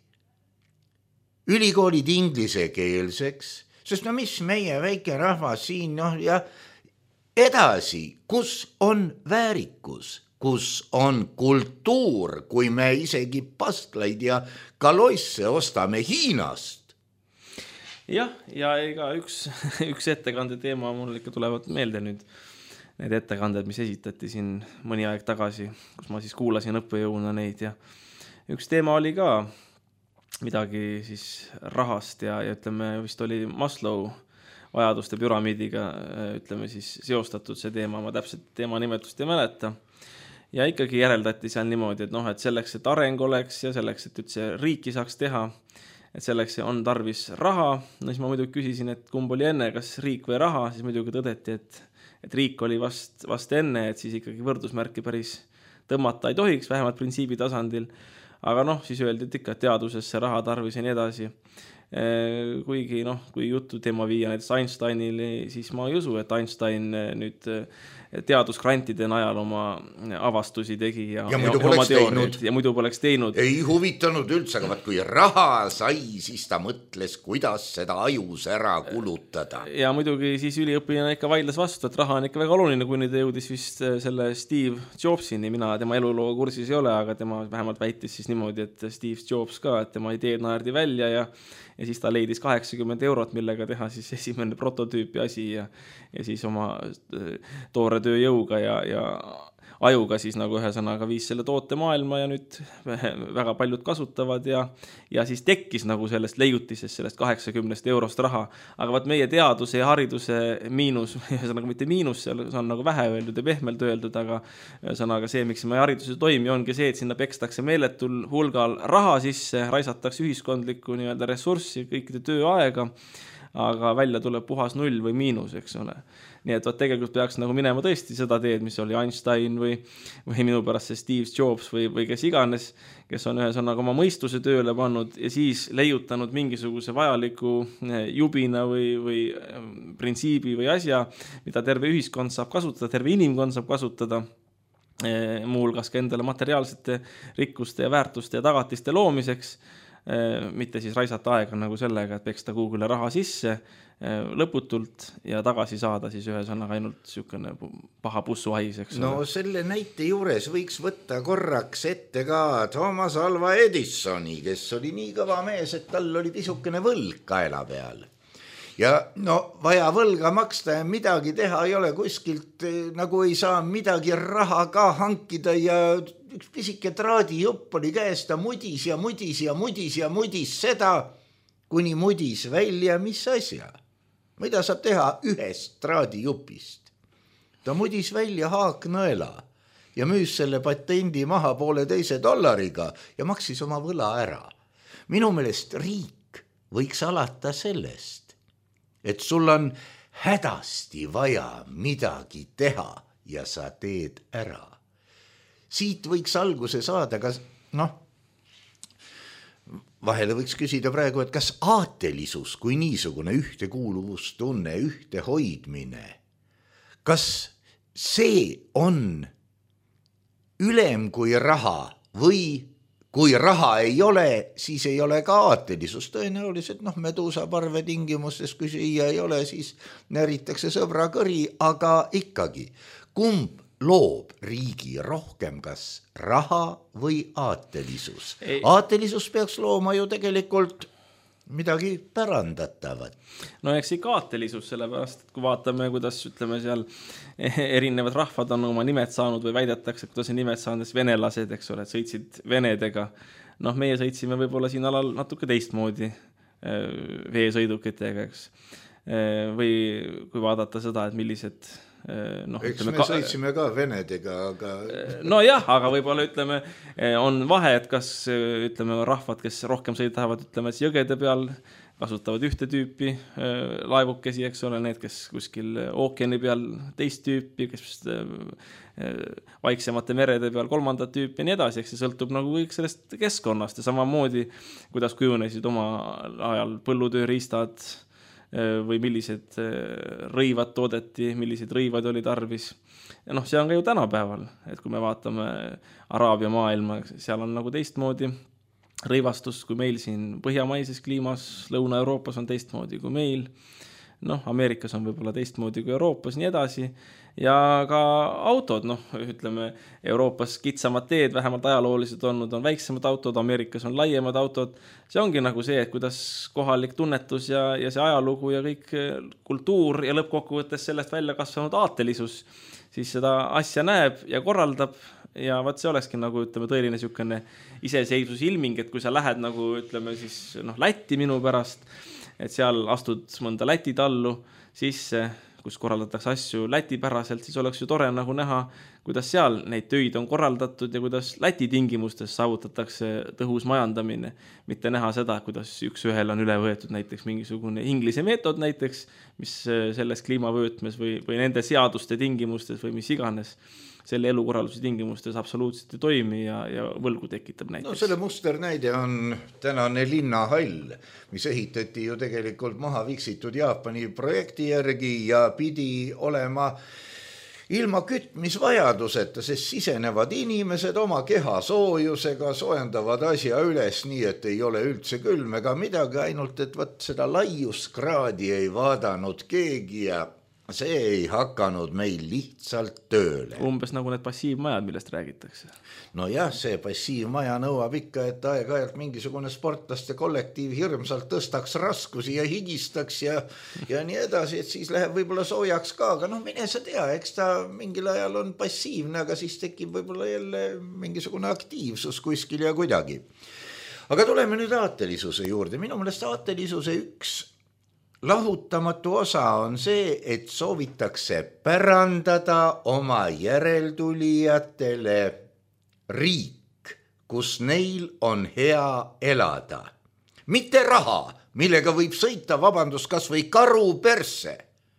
Ülikoolid inglisekeelseks, sest no mis meie väike rahvas siin, noh ja edasi, kus on väärikus, kus on kultuur, kui me isegi pastlaid ja kaloisse ostame Hiinast. Jah, ja ega üks, üks ettekande teema mul ikka tulevad meelde nüüd. Need ettekanded, mis esitati siin mõni aeg tagasi, kus ma siis kuulasin õppejõuna neid ja üks teema oli ka midagi siis rahast ja, ja ütleme, vist oli Maslow vajaduste püramiidiga, ütleme siis seostatud see teema, ma täpselt teema nimetust ei mäleta. Ja ikkagi järeldati seal niimoodi, et noh, et selleks, et areng oleks ja selleks, et üldse riiki saaks teha, et selleks on tarvis raha. No siis ma muidugi küsisin, et kumb oli enne, kas riik või raha, siis muidugi tõdeti, et, et riik oli vast, vast enne, et siis ikkagi võrdusmärki päris tõmmata ei tohiks, vähemalt printsiibi tasandil. Aga noh, siis öeldi, et ikka teadusesse raha tarvis ja nii edasi. Kuigi noh, kui jutu teema viia näiteks Einsteinile, siis ma ei usu, et Einstein nüüd teadusgrantide najal oma avastusi tegi ja, ja, muidu, ja, poleks teinud. ja muidu poleks teinud. Ei huvitanud üldse, aga vaat kui raha sai, siis ta mõtles, kuidas seda ajus ära kulutada. Ja muidugi siis üliõpilane ikka vaidles vastu, et raha on ikka väga oluline, kui nüüd jõudis vist selle Steve Jobsini, mina tema eluloo kursis ei ole, aga tema vähemalt väitis siis niimoodi, et Steve Jobs ka, et tema ideed naerdi välja ja ja siis ta leidis kaheksakümmend eurot, millega teha siis esimene prototüüpi asi ja, ja siis oma toore tööjõuga ja, ja ajuga siis nagu ühesõnaga viis selle toote maailma ja nüüd väga paljud kasutavad ja, ja siis tekkis nagu sellest leiutisest, sellest kaheksakümnest eurost raha. Aga vaat meie teaduse ja hariduse miinus, ühesõnaga mitte miinus, see on nagu vähe öeldud ja pehmelt öeldud, aga ühesõnaga see, miks meie hariduse toimi, ongi see, et sinna pekstakse meeletul hulgal raha sisse, raisatakse ühiskondlikku nii-öelda ressurssi, kõikide tööaega, aga välja tuleb puhas null või miinus, eks ole. Nii et vaat tegelikult peaks nagu minema tõesti seda teed, mis oli Einstein või, või minu pärast see Steve Jobs või, või kes iganes, kes on ühesõnaga oma mõistuse tööle pannud ja siis leiutanud mingisuguse vajaliku jubina või, või printsiibi või asja, mida terve ühiskond saab kasutada, terve inimkond saab kasutada, muuhulgas ka endale materiaalsete rikkuste ja väärtuste ja tagatiste loomiseks, mitte siis raisata aega nagu sellega, et peksta Google'e raha sisse lõputult ja tagasi saada siis ühesõnaga ainult niisugune paha pussuhais, eks no ole. Selle näite juures võiks võtta korraks ette ka Thomas Alva Edisoni, kes oli nii kõva mees, et tal oli pisukene võlg kaela peal. Ja no vaja võlga maksta ja midagi teha ei ole kuskilt, nagu ei saa midagi raha ka hankida ja üks pisike traadijupp oli käes, ta mudis ja mudis ja mudis ja mudis seda, kuni mudis välja, mis asja. Mida saab teha ühest traadijupist? Ta mudis välja haaknõela ja müüs selle patendi maha poole teise dollariga ja maksis oma võla ära. Minu meelest riik võiks alata sellest, et sul on hädasti vaja midagi teha ja sa teed ära. Siit võiks alguse saada, kas, noh, vahele võiks küsida praegu, et kas aatelisus kui niisugune ühtekuuluvustunne, ühte hoidmine, kas see on ülem kui raha või kui raha ei ole, siis ei ole ka aatelisus. Tõenäoliselt, noh, meduusaparve tingimustes, kui siia ei ole, siis näritakse sõbra kõri, aga ikkagi, kumb loob riigi rohkem, kas raha või aatelisus? Ei. Aatelisus peaks looma ju tegelikult midagi pärandatavat. No eks ikka aatelisus, sellepärast, et kui vaatame, kuidas ütleme seal erinevad rahvad on oma nimed saanud või väidetakse, kuidas see nimed saanud, venelased, eks ole, et sõitsid venedega. Noh, meie sõitsime võib-olla siin alal natuke teistmoodi veesõidukitega, eks. Või kui vaadata seda, et millised No, eks ütleme, me sõitsime ka venedega, aga... No jah, aga võib-olla ütleme, on vahe, et kas ütleme, rahvad, kes rohkem sõidavad, ütleme, jõgede peal kasutavad ühte tüüpi laevukesi, eks ole, need, kes kuskil ookeani peal teist tüüpi, kes vaiksemate merede peal kolmandat tüüpi ja nii edasi, eks see sõltub nagu kõik sellest keskkonnast ja samamoodi, kuidas kujunesid oma ajal põllutööriistad või millised rõivad toodeti, millised rõivad oli tarvis. Ja noh, see on ka ju tänapäeval, et kui me vaatame Araabia maailma, seal on nagu teistmoodi rõivastus, kui meil siin põhjamaises kliimas, Lõuna-Euroopas on teistmoodi kui meil. Noh, Ameerikas on võib-olla teistmoodi kui Euroopas, nii edasi. Ja ka autod, noh, ütleme, Euroopas kitsamad teed, vähemalt ajaloolised olnud, on väiksemad autod, Ameerikas on laiemad autod. See ongi nagu see, et kuidas kohalik tunnetus ja, ja see ajalugu ja kõik kultuur ja lõppkokkuvõttes sellest välja kasvanud aatelisus, siis seda asja näeb ja korraldab ja vaat see olekski nagu, ütleme, tõeline niisugune iseseisvus ilming, et kui sa lähed nagu, ütleme siis, noh, Lätti minu pärast, et seal astud mõnda Läti tallu sisse, kus korraldatakse asju lätipäraselt, siis oleks ju tore nagu näha, kuidas seal neid töid on korraldatud ja kuidas Läti tingimustes saavutatakse tõhus majandamine. Mitte näha seda, kuidas üks ühel on üle võetud näiteks mingisugune inglise meetod näiteks, mis selles kliimavöötmes või, või nende seaduste tingimustes või mis iganes selle elukorralduse tingimustes absoluutselt ei toimi ja, ja võlgu tekitab näiteks. No selle musternäide on tänane linnahall, mis ehitati ju tegelikult maha viksitud Jaapani projekti järgi ja pidi olema ilma kütmisvajaduseta, sest sisenevad inimesed oma keha soojusega, soojendavad asja üles nii, et ei ole üldse külm ega midagi, ainult et võt seda laiuskraadi ei vaadanud keegi ja see ei hakanud meil lihtsalt tööle. Umbes nagu need passiivmajad, millest räägitakse. No jah, see passiivmaja nõuab ikka, et aeg-ajalt mingisugune sportlaste kollektiiv hirmsalt tõstaks raskusi ja higistaks ja, ja nii edasi, et siis läheb võib-olla soojaks ka, aga noh, mine sa tea, eks ta mingil ajal on passiivne, aga siis tekib võib-olla jälle mingisugune aktiivsus kuskil ja kuidagi. Aga tuleme nüüd aatelisuse juurde. Minu meelest aatelisuse üks lahutamatu osa on see, et soovitakse pärandada oma järeltulijatele riik, kus neil on hea elada. Mitte raha, millega võib sõita vabandus kas või karu perse,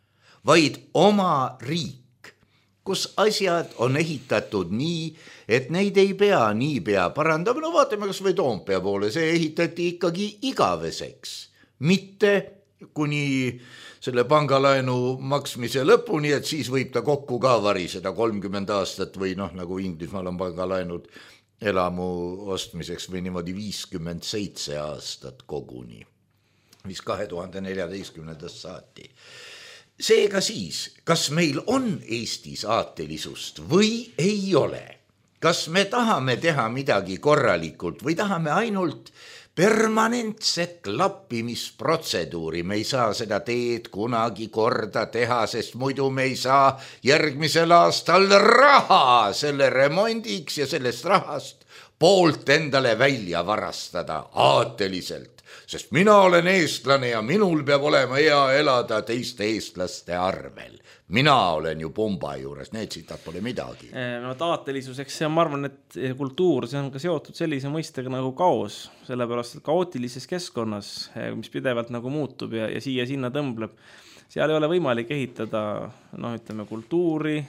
vaid oma riik, kus asjad on ehitatud nii, et neid ei pea niipea parandama. No vaatame kas või Toompea poole, see ehitati ikkagi igaveseks, mitte kuni selle pangalaenu maksmise lõpuni, et siis võib ta kokku ka variseda kolmkümmend aastat või noh, nagu Inglismaal on pangalaenud elamu ostmiseks või niimoodi viiskümmend seitse aastat koguni, mis kahe tuhande neljateistkümnendast saati. Seega siis, kas meil on Eestis aatelisust või ei ole? Kas me tahame teha midagi korralikult või tahame ainult permanentset klappimisprotseduuri? Me ei saa seda teed kunagi korda teha, sest muidu me ei saa järgmisel aastal raha selle remondiks ja sellest rahast poolt endale välja varastada aateliselt, sest mina olen eestlane ja minul peab olema hea elada teiste eestlaste arvel. Mina olen ju pomba juures, need sitat pole midagi. No aatelisuseks, see on, ma arvan, et kultuur, see on ka seotud sellise mõistega nagu kaos, sellepärast, et kaootilises keskkonnas, mis pidevalt nagu muutub ja, ja siia sinna tõmbleb, seal ei ole võimalik ehitada, noh, ütleme, kultuuri,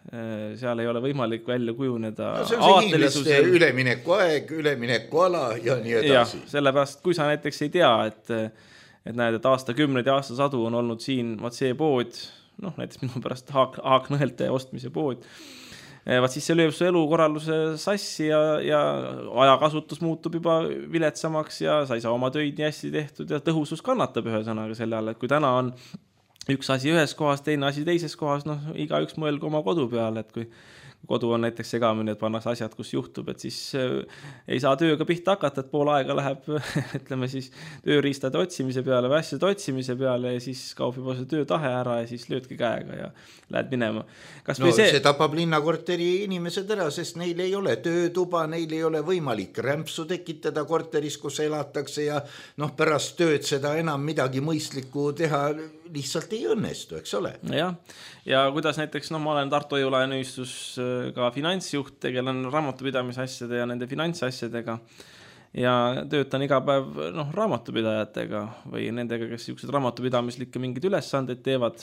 seal ei ole võimalik välja kujuneda no, see on see hiinlaste ülemineku aeg, ülemineku ala ja nii edasi. Ja, sellepärast, kui sa näiteks ei tea, et, et näed, et aastakümneid ja aastasadu on olnud siin vaat see pood, noh, näiteks minu pärast haak, haaknõelte ostmise pood, vaat siis see lööb su elukorralduse sassi ja, ja ajakasutus muutub juba viletsamaks ja sa ei saa oma töid nii hästi tehtud ja tõhusus kannatab ühe sõnaga selle all, et kui täna on üks asi ühes kohas, teine asi teises kohas, noh, iga üks mõelgu oma kodu peale, et kui kodu on näiteks segamine, et pannakse asjad, kus juhtub, et siis ei saa tööga pihta hakata, et pool aega läheb, ütleme siis, tööriistade otsimise peale või asjade otsimise peale ja siis kaob juba see töötahe ära ja siis löödki käega ja lähed minema. Kas no see... see tapab linnakorteri inimesed ära, sest neil ei ole töötuba, neil ei ole võimalik rämpsu tekitada korteris, kus elatakse ja noh, pärast tööd seda enam midagi mõistlikku teha lihtsalt ei õnnestu, eks ole? Jah, ja kuidas näiteks, no ma olen Tartu Hoiu-laenuühistus ka finantsjuht, tegelen raamatupidamise asjade ja nende finantsasjadega ja töötan iga päev noh, raamatupidajatega või nendega, kes niisugused raamatupidamislikke mingeid ülesandeid teevad,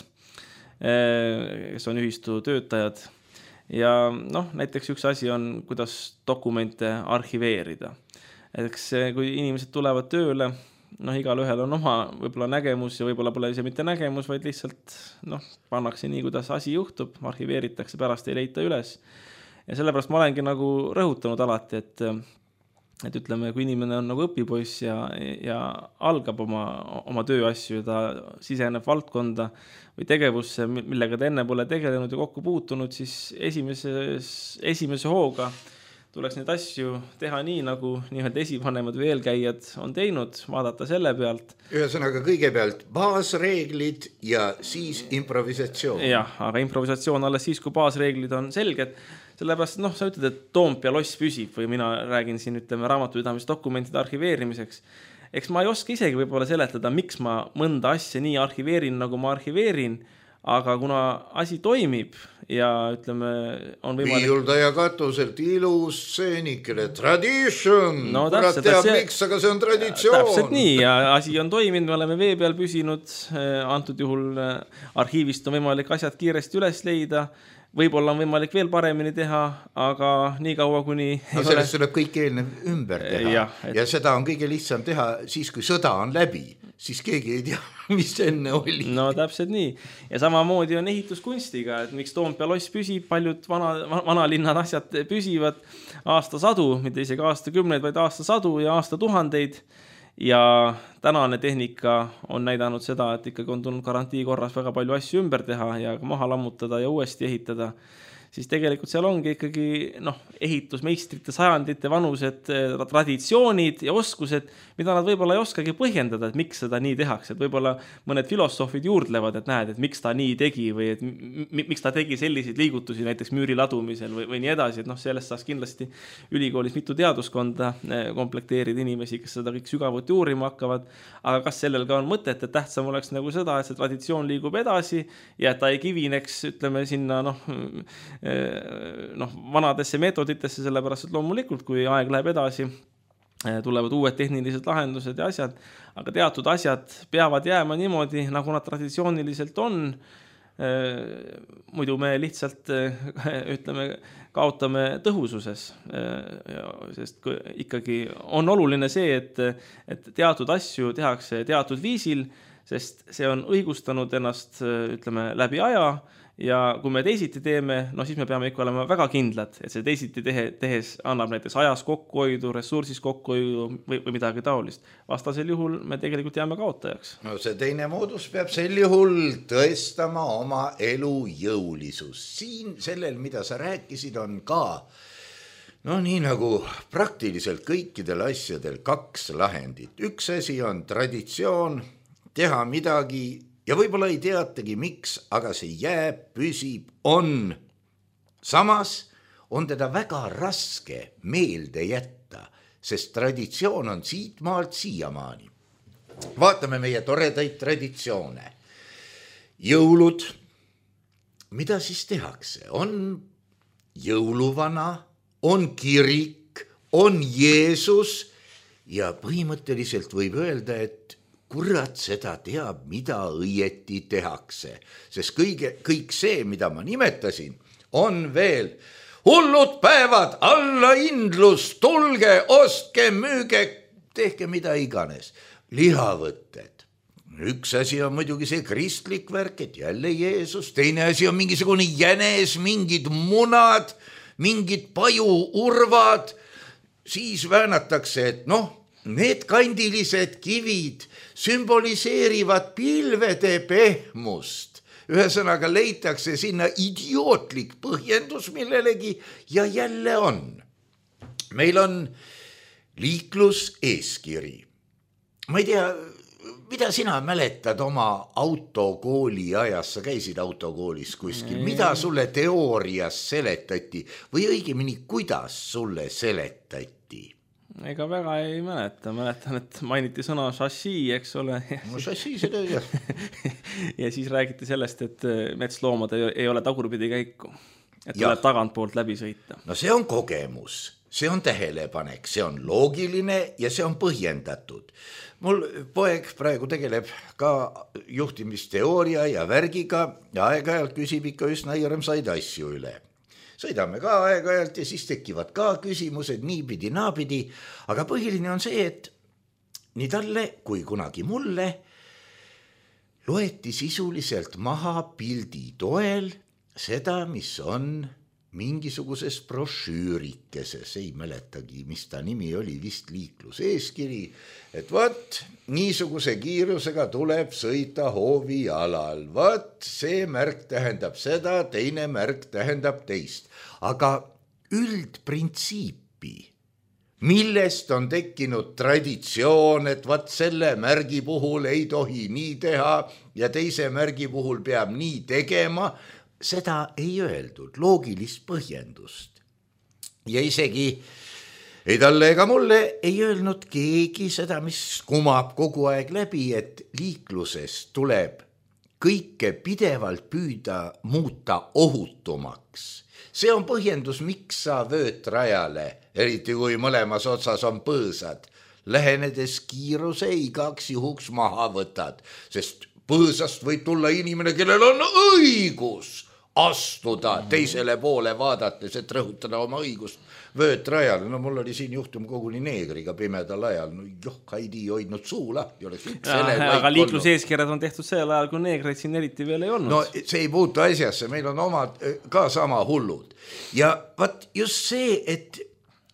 kes on ühistu töötajad. Ja noh, näiteks üks asi on, kuidas dokumente arhiveerida. Eks kui inimesed tulevad tööle, noh, igal ühel on oma võib-olla nägemus ja võib-olla pole see mitte nägemus, vaid lihtsalt noh, pannakse nii, kuidas asi juhtub, arhiveeritakse, pärast ei leita üles. Ja sellepärast ma olengi nagu rõhutanud alati, et, et ütleme, kui inimene on nagu õpipoiss ja, ja algab oma, oma tööasju ja ta siseneb valdkonda või tegevusse, millega ta enne pole tegelenud ja kokku puutunud, siis esimeses, esimese hooga tuleks neid asju teha nii, nagu nii-öelda esivanemad või eelkäijad on teinud, vaadata selle pealt. Ühesõnaga kõigepealt baasreeglid ja siis improvisatsioon. Jah, aga improvisatsioon alles siis, kui baasreeglid on selged. Sellepärast, noh, sa ütled, et Toompea loss püsib või mina räägin siin, ütleme, raamatupidamisdokumentide arhiveerimiseks. Eks ma ei oska isegi võib-olla seletada, miks ma mõnda asja nii arhiveerin, nagu ma arhiveerin, aga kuna asi toimib ja ütleme, on võimalik... Viiuldaja katuselt ilus seenikele, tradition, no, kurat teab see... miks, aga see on traditsioon. Täpselt nii ja asi on toiminud, me oleme vee peal püsinud, antud juhul arhiivist on võimalik asjad kiiresti üles leida, võib-olla on võimalik veel paremini teha, aga nii kaua kuni... No sellest tuleb kõik eelnev ümber teha ja, et... ja seda on kõige lihtsam teha siis, kui sõda on läbi, siis keegi ei tea, mis enne oli. No täpselt nii. Ja samamoodi on ehituskunstiga, et miks Toompea loss püsib, paljud vana, vanalinnad asjad püsivad aastasadu, mitte isegi aastakümneid, vaid aastasadu ja aastatuhandeid. ja tänane tehnika on näidanud seda, et ikkagi on tulnud garantii korras väga palju asju ümber teha ja maha lammutada ja uuesti ehitada, siis tegelikult seal ongi ikkagi noh, ehitusmeistrite sajandite vanused traditsioonid ja oskused, mida nad võib-olla ei oskagi põhjendada, et miks seda nii tehakse. Et võib-olla mõned filosoofid juurdlevad, et näed, et miks ta nii tegi või et miks ta tegi selliseid liigutusi näiteks müüri ladumisel või, või nii edasi. Et noh, sellest saaks kindlasti ülikoolis mitu teaduskonda komplekteerida inimesi, kes seda kõik sügavuti uurima hakkavad. Aga kas sellel ka on mõtet, et tähtsam oleks nagu seda, et see traditsioon liigub edasi ja et ta ei kivineks, ütleme sinna noh, noh, vanadesse meetoditesse, sellepärast, et loomulikult, kui aeg läheb edasi, tulevad uued tehnilised lahendused ja asjad, aga teatud asjad peavad jääma niimoodi, nagu nad traditsiooniliselt on. Muidu me lihtsalt, ütleme, kaotame tõhususes, sest ikkagi on oluline see, et, et teatud asju tehakse teatud viisil, sest see on õigustanud ennast, ütleme, läbi aja. Ja kui me teisiti teeme, no siis me peame ikka olema väga kindlad, et see teisiti tehe, tehes annab näiteks ajas kokkuhoidu, ressursis kokkuhoidu või, või midagi taolist. Vastasel juhul me tegelikult jääme kaotajaks. No see teine moodus peab sel juhul tõestama oma elu jõulisus. Siin sellel, mida sa rääkisid, on ka, no nii nagu praktiliselt kõikidel asjadel kaks lahendit. Üks asi on traditsioon, teha midagi, ja võib-olla ei teatagi miks, aga see jääb, püsib, on. Samas on teda väga raske meelde jätta, sest traditsioon on siit maalt siiamaani. Vaatame meie toredaid traditsioone. Jõulud, mida siis tehakse? On jõuluvana, on kirik, on Jeesus ja põhimõtteliselt võib öelda, et kurat seda teab, mida õieti tehakse, sest kõige, kõik see, mida ma nimetasin, on veel hullud päevad, alla indlus, tulge, ostke, müüge, tehke mida iganes, lihavõtted. Üks asi on muidugi see kristlik värk, et jälle Jeesus, teine asi on mingisugune jänes, mingid munad, mingid pajuurvad, siis väänatakse, et noh, need kandilised kivid sümboliseerivad pilvede pehmust. Ühesõnaga leitakse sinna idiootlik põhjendus millelegi ja jälle on. Meil on liikluseeskiri. Ma ei tea, mida sina mäletad oma autokooli ajas? Sa käisid autokoolis kuskil. Mida sulle teoorias seletati või õigemini, kuidas sulle seletati? Ega väga ei mäleta, mäletan, et mainiti sõna šassii, eks ole. No šassii seda ei ole. Ja siis räägiti sellest, et metsloomad ei ole tagurpidi käiku, et tuleb tagant poolt läbi sõita. No see on kogemus, see on tähelepanek, see on loogiline ja see on põhjendatud. Mul poeg praegu tegeleb ka juhtimisteooria ja värgiga ja aeg-ajalt küsib ikka üsna hirmsaid asju üle. Sõidame ka aeg-ajalt ja siis tekivad ka küsimused niipidi, naapidi, aga põhiline on see, et nii talle kui kunagi mulle loeti sisuliselt maha pildi toel seda, mis on mingisuguses brošüürikeses, ei mäletagi, mis ta nimi oli, vist liikluseeskiri, et võt, niisuguse kiirusega tuleb sõita hoovi alal, võt, see märk tähendab seda, teine märk tähendab teist, aga üldprintsiipi, millest on tekkinud traditsioon, et võt selle märgi puhul ei tohi nii teha ja teise märgi puhul peab nii tegema, seda ei öeldud, loogilist põhjendust. Ja isegi ei talle ega mulle ei öelnud keegi seda, mis kumab kogu aeg läbi, et liikluses tuleb kõike pidevalt püüda muuta ohutumaks. See on põhjendus, miks sa vöötrajale, eriti kui mõlemas otsas on põõsad, lähenedes kiiruse igaks juhuks maha võtad, sest põõsast võib tulla inimene, kellel on õigus astuda teisele poole vaadates, et rõhutada oma õigust vöötrajale. No mul oli siin juhtum koguni neegriga pimedal ajal. No joh, Heidi hoidnud suu lahti. Ja, aga liikluseeskirjad on tehtud sellel ajal, kui neegreid siin eriti veel ei olnud. No see ei puutu asjasse, meil on omad ka sama hullud. Ja vaat just see, et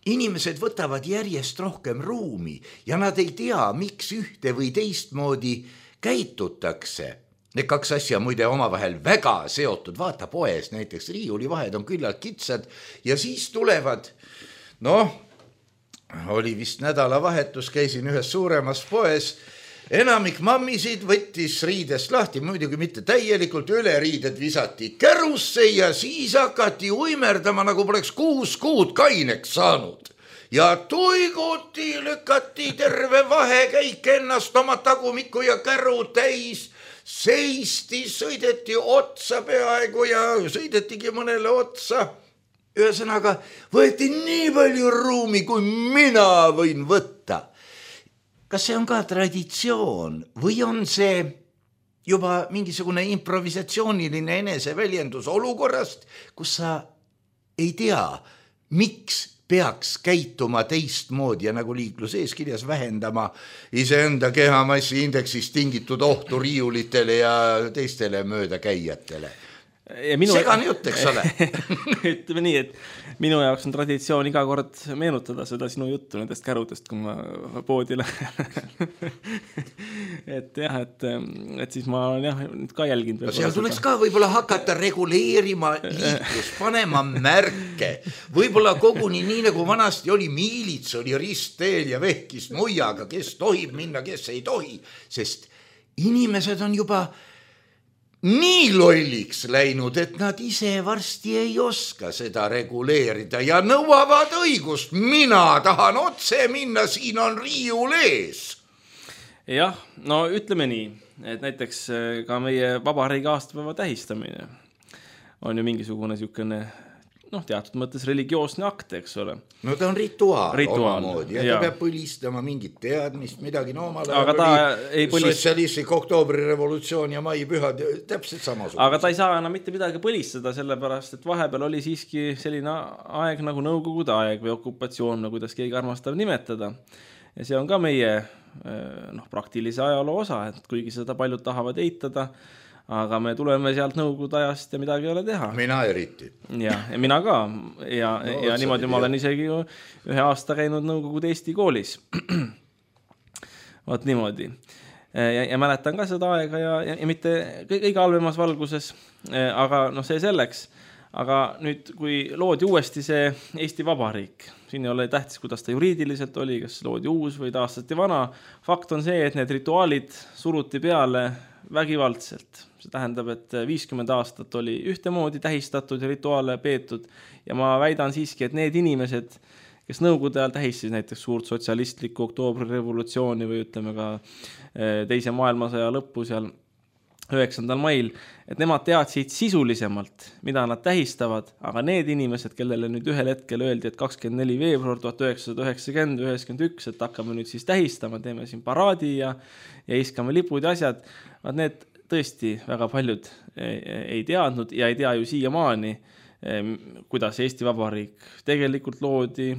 inimesed võtavad järjest rohkem ruumi ja nad ei tea, miks ühte või teistmoodi käitutakse. Need kaks asja muide omavahel väga seotud, vaata poes näiteks riiulivahed on küllalt kitsad ja siis tulevad, noh, oli vist nädalavahetus, käisin ühes suuremas poes, enamik mammisid võttis riidest lahti, muidugi mitte täielikult, üleriided visati kärusse ja siis hakati uimerdama, nagu poleks kuus kuud kaineks saanud. Ja tuiguti, lükati terve vahekäik ennast oma tagumikku ja käru täis, seisti, sõideti otsa peaaegu ja sõidetigi mõnele otsa. Ühesõnaga, võeti nii palju ruumi, kui mina võin võtta. Kas see on ka traditsioon või on see juba mingisugune improvisatsiooniline eneseväljendus olukorrast, kus sa ei tea, miks peaks käituma teistmoodi ja nagu liikluseeskirjas vähendama iseenda kehamassi indeksist tingitud ohtu riiulitele ja teistele möödakäijatele. Minu... Segane jutt, eks ole. Ütleme nii, et minu jaoks on traditsioon iga kord meenutada seda sinu juttu nendest kärudest, kui ma poodi lähen. et jah, et, et siis ma olen jah, nüüd ka jälginud. No seal tuleks ka võib-olla hakata reguleerima liiklus, panema märke. Võib-olla koguni nii nagu vanasti oli miilits, oli ristteel ja vehkis muiaga, kes tohib minna, kes ei tohi, sest inimesed on juba nii lolliks läinud, et nad ise varsti ei oska seda reguleerida ja nõuavad õigust. Mina tahan otse minna, siin on riiul ees. Jah, no ütleme nii, et näiteks ka meie vabariigi aastapäeva tähistamine on ju mingisugune siukene, noh, teatud mõttes religioosne akt, eks ole. No ta on rituaal, rituaal omamoodi ja ta peab põlistama mingit teadmist, midagi noomal aga ta ei põlist... sotsialistlik oktoobri revolutsioon ja maipühad, täpselt samasugune. Aga ta ei saa enam mitte midagi põlistada, sellepärast, et vahepeal oli siiski selline aeg nagu nõukogude aeg või okupatsioon, nagu kuidas keegi armastab nimetada. Ja see on ka meie noh, praktilise ajaloo osa, et kuigi seda paljud tahavad eitada, aga me tuleme sealt nõukogude ajast ja midagi ei ole teha. Mina eriti. Ja, ja mina ka. Ja, no, ja niimoodi ma olen isegi ühe aasta käinud nõukogude Eesti koolis. Vaat niimoodi. Ja, ja mäletan ka seda aega ja, ja, ja mitte kõige halvemas valguses, aga noh, see selleks. Aga nüüd, kui loodi uuesti see Eesti Vabariik, siin ei ole tähtis, kuidas ta juriidiliselt oli, kas loodi uus või taastati vana. Fakt on see, et need rituaalid suruti peale vägivaldselt. See tähendab, et viiskümmend aastat oli ühtemoodi tähistatud ja rituaale peetud ja ma väidan siiski, et need inimesed, kes nõukogude ajal tähistis näiteks suurt sotsialistlikku oktoobri revolutsiooni või ütleme ka teise maailmasõja lõppu seal üheksandal mail, et nemad teadsid sisulisemalt, mida nad tähistavad, aga need inimesed, kellele nüüd ühel hetkel öeldi, et kakskümmend neli veebruar tuhat üheksasada üheksakümmend, üheksakümmend üks, et hakkame nüüd siis tähistama, teeme siin paraadi ja, ja iskame lipud ja asjad, need tõesti väga paljud ei teadnud ja ei tea ju siiamaani, kuidas Eesti Vabariik tegelikult loodi,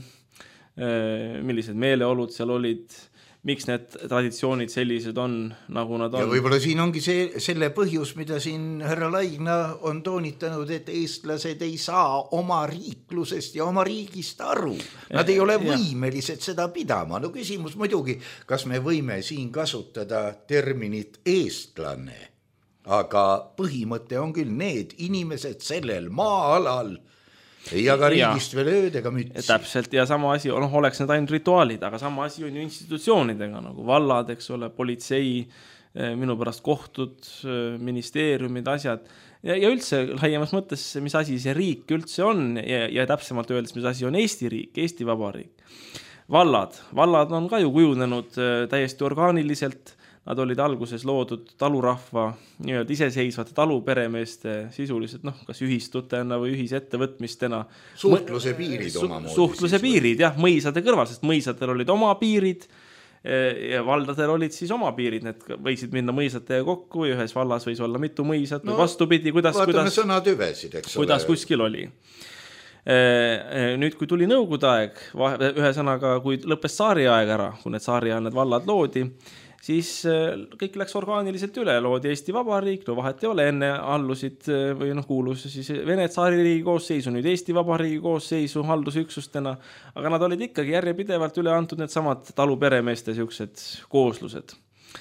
millised meeleolud seal olid, miks need traditsioonid sellised on, nagu nad on. Ja võib-olla siin ongi see, selle põhjus, mida siin härra Laigna on toonitanud, et eestlased ei saa oma riiklusest ja oma riigist aru. Nad ei ole võimelised seda pidama. No küsimus muidugi, kas me võime siin kasutada terminit eestlane, aga põhimõte on küll need inimesed sellel maa-alal ei aga riigist ja, veel ööd ega mütsi. Täpselt, ja sama asi, noh, oleks need ainult rituaalid, aga sama asi on ju institutsioonidega, nagu vallad, eks ole, politsei, minu pärast kohtud, ministeeriumid, asjad. Ja, ja üldse laiemas mõttes, mis asi see riik üldse on ja, ja täpsemalt öeldes, mis asi on Eesti riik, Eesti Vabariik. Vallad, vallad on ka ju kujunenud täiesti orgaaniliselt. Nad olid alguses loodud talurahva nii-öelda iseseisvate taluperemeeste sisuliselt, noh, kas ühistutena või ühisettevõtmistena. Suhtluse piirid omamoodi. Suhtluse piirid, jah, mõisade kõrval, sest mõisadel olid oma piirid ja valdadel olid siis oma piirid. Need võisid minna mõisatega kokku ja ühes vallas võis olla mitu mõisat no, või vastupidi, kuidas, kuidas, sõnatüvesid, eks kuidas ole. Kuskil oli. Nüüd, kui tuli nõukogude aeg, ühe sõnaga, kui lõppes saari aeg ära, kui need saari ajal need vallad loodi, siis kõik läks orgaaniliselt üle, loodi Eesti Vabariik, no vahet ei ole, enne allusid või noh, kuulus siis Vene tsaaririigi koosseisu, nüüd Eesti Vabariigi koosseisu haldusüksustena, aga nad olid ikkagi järjepidevalt üle antud need samad taluperemeeste siuksed kooslused.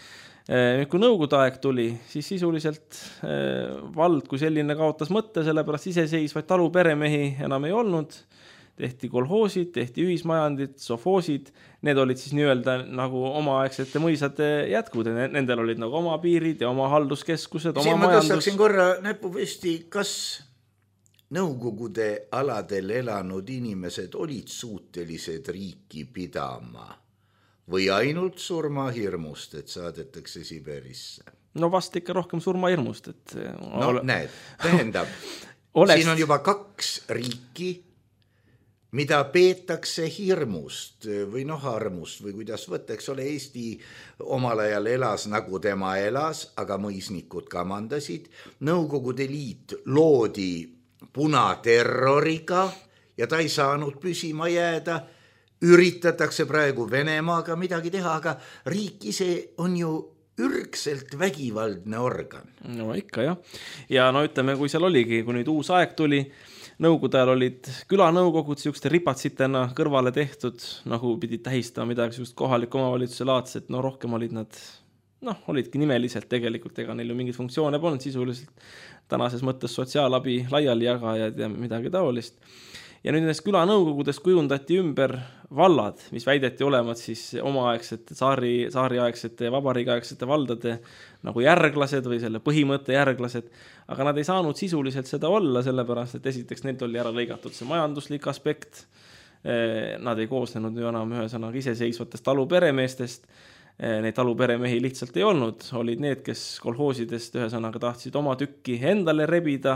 Kui nõukogude aeg tuli, siis sisuliselt vald kui selline kaotas mõtte, sellepärast iseseisvaid taluperemehi enam ei olnud, tehti kolhoosid, tehti ühismajandid, sofoosid, need olid siis nii-öelda nagu omaaegsete mõisade jätkud, nendel olid nagu oma piirid ja oma halduskeskused, oma siin majandus. Ma tõstaksin korra näpu püsti, kas nõukogude aladel elanud inimesed olid suutelised riiki pidama? Või ainult surmahirmust, et saadetakse Siberisse? No vast ikka rohkem surmahirmust. Et no ole... näed, tähendab, Oleks... siin on juba kaks riiki, mida peetakse hirmust või noh armust või kuidas võtta, eks ole, Eesti omal ajal elas nagu tema elas, aga mõisnikud kamandasid. Nõukogude Liit loodi punaterroriga ja ta ei saanud püsima jääda. Üritatakse praegu Venemaaga midagi teha, aga riik ise on ju ürgselt vägivaldne organ. No ikka jah. Ja no ütleme, kui seal oligi, kui nüüd uus aeg tuli, nõukogude ajal olid külanõukogud siukeste ripatsitena kõrvale tehtud, nagu pidid tähistama midagi siukest kohaliku omavalitsuse laadset, no rohkem olid nad, noh, olidki nimeliselt tegelikult, ega neil ju mingit funktsioone polnud sisuliselt tänases mõttes sotsiaalabi laiali jagajad ja midagi taolist. Ja nüüd nendest külanõukogudest kujundati ümber vallad, mis väideti olevat siis omaaegsete, saari, saariaegsete ja vabariigaegsete valdade nagu järglased või selle põhimõtte järglased, aga nad ei saanud sisuliselt seda olla, sellepärast, et esiteks neilt oli ära lõigatud see majanduslik aspekt, nad ei koosnenud ju enam ühesõnaga iseseisvatest taluperemeestest, neid taluperemehi lihtsalt ei olnud, olid need, kes kolhoosidest ühesõnaga tahtsid oma tükki endale rebida,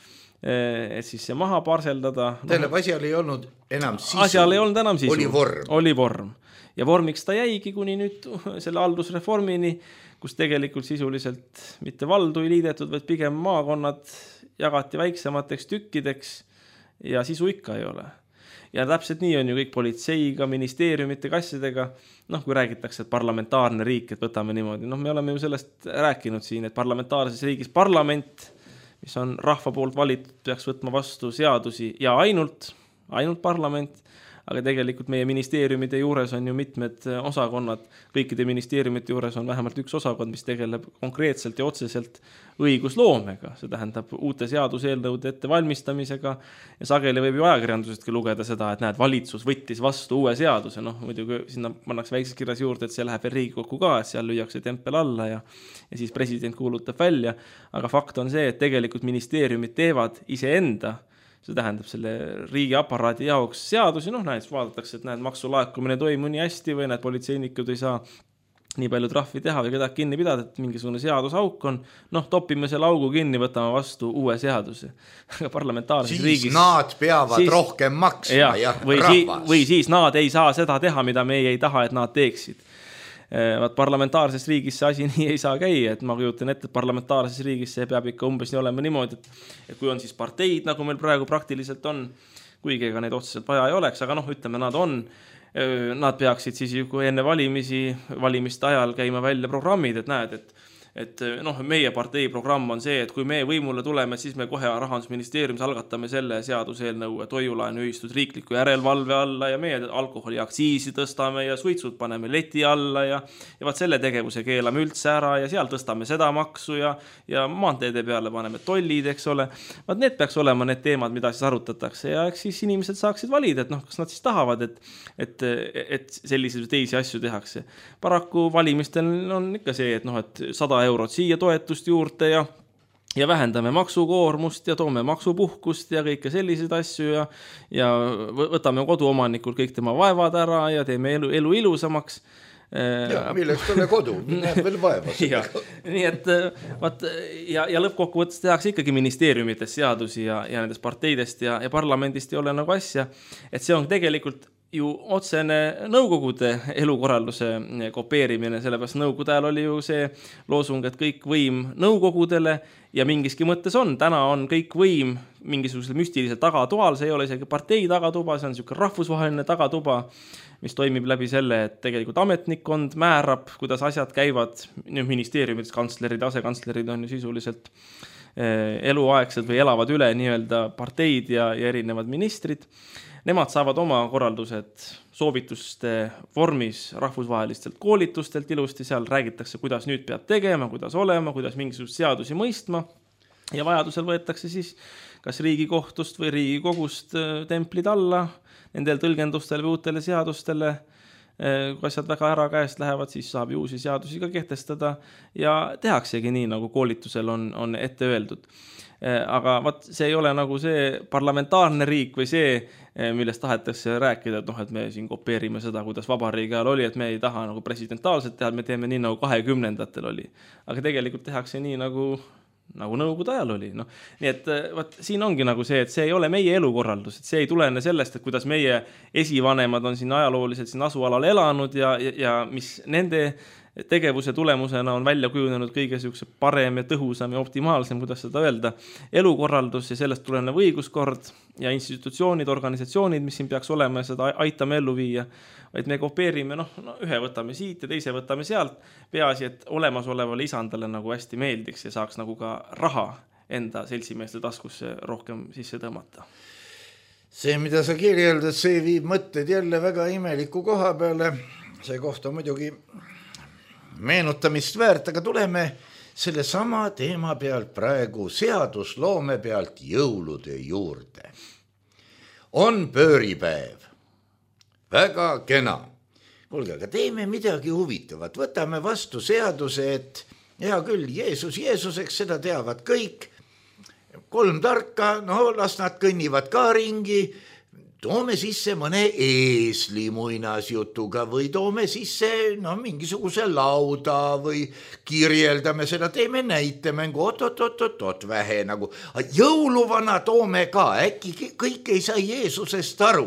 et siis see maha parseldada. Tähendab, asjal ei olnud enam sisu. Asjal ei olnud enam sisu. Oli vorm. Oli vorm. Ja vormiks ta jäigi kuni nüüd selle haldusreformini, kus tegelikult sisuliselt mitte valdu ei liidetud, vaid pigem maakonnad jagati väiksemateks tükkideks ja sisu ikka ei ole. Ja täpselt nii on ju kõik politseiga, ministeeriumite kassidega, noh, kui räägitakse, et parlamentaarne riik, et võtame niimoodi, noh, me oleme ju sellest rääkinud siin, et parlamentaarses riigis parlament, mis on rahva poolt valitud, peaks võtma vastu seadusi ja ainult, ainult parlament, aga tegelikult meie ministeeriumide juures on ju mitmed osakonnad, kõikide ministeeriumite juures on vähemalt üks osakond, mis tegeleb konkreetselt ja otseselt õigusloomega, see tähendab uute seaduseelnõude ettevalmistamisega ja sageli võib ju ajakirjandusestki lugeda seda, et näed, valitsus võttis vastu uue seaduse, noh muidugi sinna pannakse väikses kirjas juurde, et see läheb veel Riigikokku ka, et seal lüüakse tempel alla ja, ja siis president kuulutab välja, aga fakt on see, et tegelikult ministeeriumid teevad iseenda, see tähendab selle riigi aparaadi jaoks seadusi, noh näiteks vaadatakse, et näed, maksulaekumine toimu nii hästi või näed, politseinikud ei saa nii palju trahvi teha või kedagi kinni pidada, et mingisugune seadusauk on, noh, topime selle augu kinni, võtame vastu uue seaduse. Parlamentaarses siis riigis, nad peavad siis, rohkem maksma ja, ja või, si, või siis nad ei saa seda teha, mida meie ei taha, et nad teeksid. Vaat parlamentaarses riigis see asi nii ei saa käia, et ma kujutan ette, et parlamentaarses riigis see peab ikka umbes nii olema niimoodi, et, et kui on siis parteid, nagu meil praegu praktiliselt on, kuigi ega neid otseselt vaja ei oleks, aga noh, ütleme, nad on, nad peaksid siis ju kui enne valimisi, valimiste ajal käima välja programmid, et näed, et et noh, meie partei programm on see, et kui me võimule tuleme, siis me kohe Rahandusministeeriumis algatame selle seaduseelnõu toidulaenu ühistud riikliku järelevalve alla ja meie alkoholiaktsiisi tõstame ja suitsud paneme leti alla ja, ja vaat selle tegevuse keelame üldse ära ja seal tõstame seda maksu ja, ja maanteede peale paneme tollid, eks ole. Vaat need peaks olema need teemad, mida siis arutatakse ja eks siis inimesed saaksid valida, et noh, kas nad siis tahavad, et, et, et selliseid teisi asju tehakse. Paraku valimistel on ikka see, et noh, et sada eurot siia toetust juurde ja, ja vähendame maksukoormust ja toome maksupuhkust ja kõike selliseid asju ja, ja võtame koduomanikult kõik tema vaevad ära ja teeme elu, elu ilusamaks. Ja, milleks talle kodu, näeb veel vaeva. Ja, nii et vaat, ja, ja lõppkokkuvõttes tehakse ikkagi ministeeriumitest seadusi ja, ja nendest parteidest ja, ja parlamendist ei ole nagu asja, et see on tegelikult ju otsene nõukogude elukorralduse kopeerimine, sellepärast nõukogude ajal oli ju see loosung, et kõik võim nõukogudele ja mingiski mõttes on. Täna on kõik võim mingisugusel müstilisel tagatoal, see ei ole isegi partei tagatuba, see on niisugune rahvusvaheline tagatuba, mis toimib läbi selle, et tegelikult ametnikkond määrab, kuidas asjad käivad. Nüüd ministeeriumides kantslerid, asekantslerid on ju sisuliselt eluaegsed või elavad üle nii-öelda parteid ja, ja erinevad ministrid. Nemad saavad oma korraldused soovituste vormis rahvusvahelistelt koolitustelt ilusti, seal räägitakse, kuidas nüüd peab tegema, kuidas olema, kuidas mingisugust seadusi mõistma ja vajadusel võetakse siis kas Riigikohtust või Riigikogust templid alla nendel tõlgendustele või uutele seadustele. Kui asjad väga ära käest lähevad, siis saab ju uusi seadusi ka kehtestada ja tehaksegi nii, nagu koolitusel on, on ette öeldud. Aga vaat, see ei ole nagu see parlamentaarne riik või see, millest tahetakse rääkida, et, noh, et me siin kopeerime seda, kuidas vabariigi ajal oli, et me ei taha nagu presidentaalset teha, me teeme nii, nagu kahekümnendatel oli. Aga tegelikult tehakse nii, nagu, nagu nõukogude ajal oli. No, nii et vaat, siin ongi nagu see, et see ei ole meie elukorraldus, et see ei tulene sellest, et kuidas meie esivanemad on siin ajalooliselt siin asualal elanud ja, ja, ja mis nende tegevuse tulemusena on välja kujunenud kõige siukse parem ja tõhusam ja optimaalsem, kuidas seda öelda, elukorraldus ja sellest tulenev õiguskord ja institutsioonid, organisatsioonid, mis siin peaks olema ja seda aitame ellu viia, vaid me kopeerime, noh, no, ühe võtame siit ja teise võtame sealt, peaasi, et olemasolevale isandale nagu hästi meeldiks ja saaks nagu ka raha enda seltsimeeste taskusse rohkem sisse tõmmata. See, mida sa kirjeldad, see viib mõtted jälle väga imeliku koha peale, see koht on muidugi meenutamist väärt, aga tuleme selle sama teema pealt praegu seadusloome pealt jõulude juurde. On pööripäev. Väga kena. Kuulge, aga teeme midagi huvitavat. Võtame vastu seaduse, et hea küll, Jeesus, Jeesuseks, seda teavad kõik. Kolm tarka, no las nad kõnnivad ka ringi. Toome sisse mõne eesli muinasjutuga või toome sisse no, mingisuguse lauda või kirjeldame seda, teeme näitemängu, oot-oot-oot-oot, vähe nagu. Jõuluvana toome ka, äkki kõik ei saa Jeesusest aru.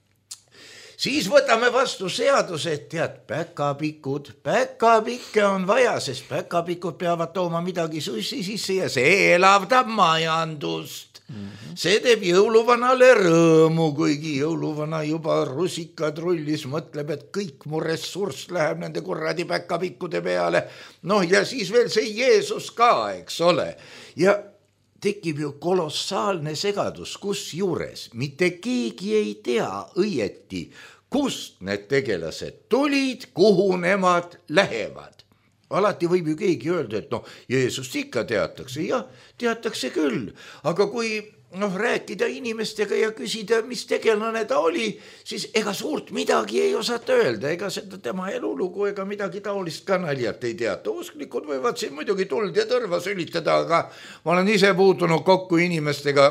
Siis võtame vastu seaduse, et tead, päkapikud, päkapikke on vaja, sest päkapikud peavad tooma midagi sussi sisse ja see elavdab majandust. Mm-hmm. See teeb jõuluvanale rõõmu, kuigi jõuluvana juba rusikad rullis, mõtleb, et kõik mu ressurss läheb nende kurradi päkapikkude peale. Noh, ja siis veel see Jeesus ka, eks ole. Ja tekib ju kolossaalne segadus, kus juures mitte keegi ei tea õieti, kust need tegelased tulid, kuhu nemad lähevad. Alati võib ju keegi öelda, et noh, Jeesust ikka teatakse, jah, teatakse küll, aga kui noh, rääkida inimestega ja küsida, mis tegelane ta oli, siis ega suurt midagi ei osata öelda, ega seda tema elulugu ega midagi taolist ka naljalt ei teata. Usklikud võivad siin muidugi tuld ja tõrva sülitada, aga ma olen ise puutunud kokku inimestega,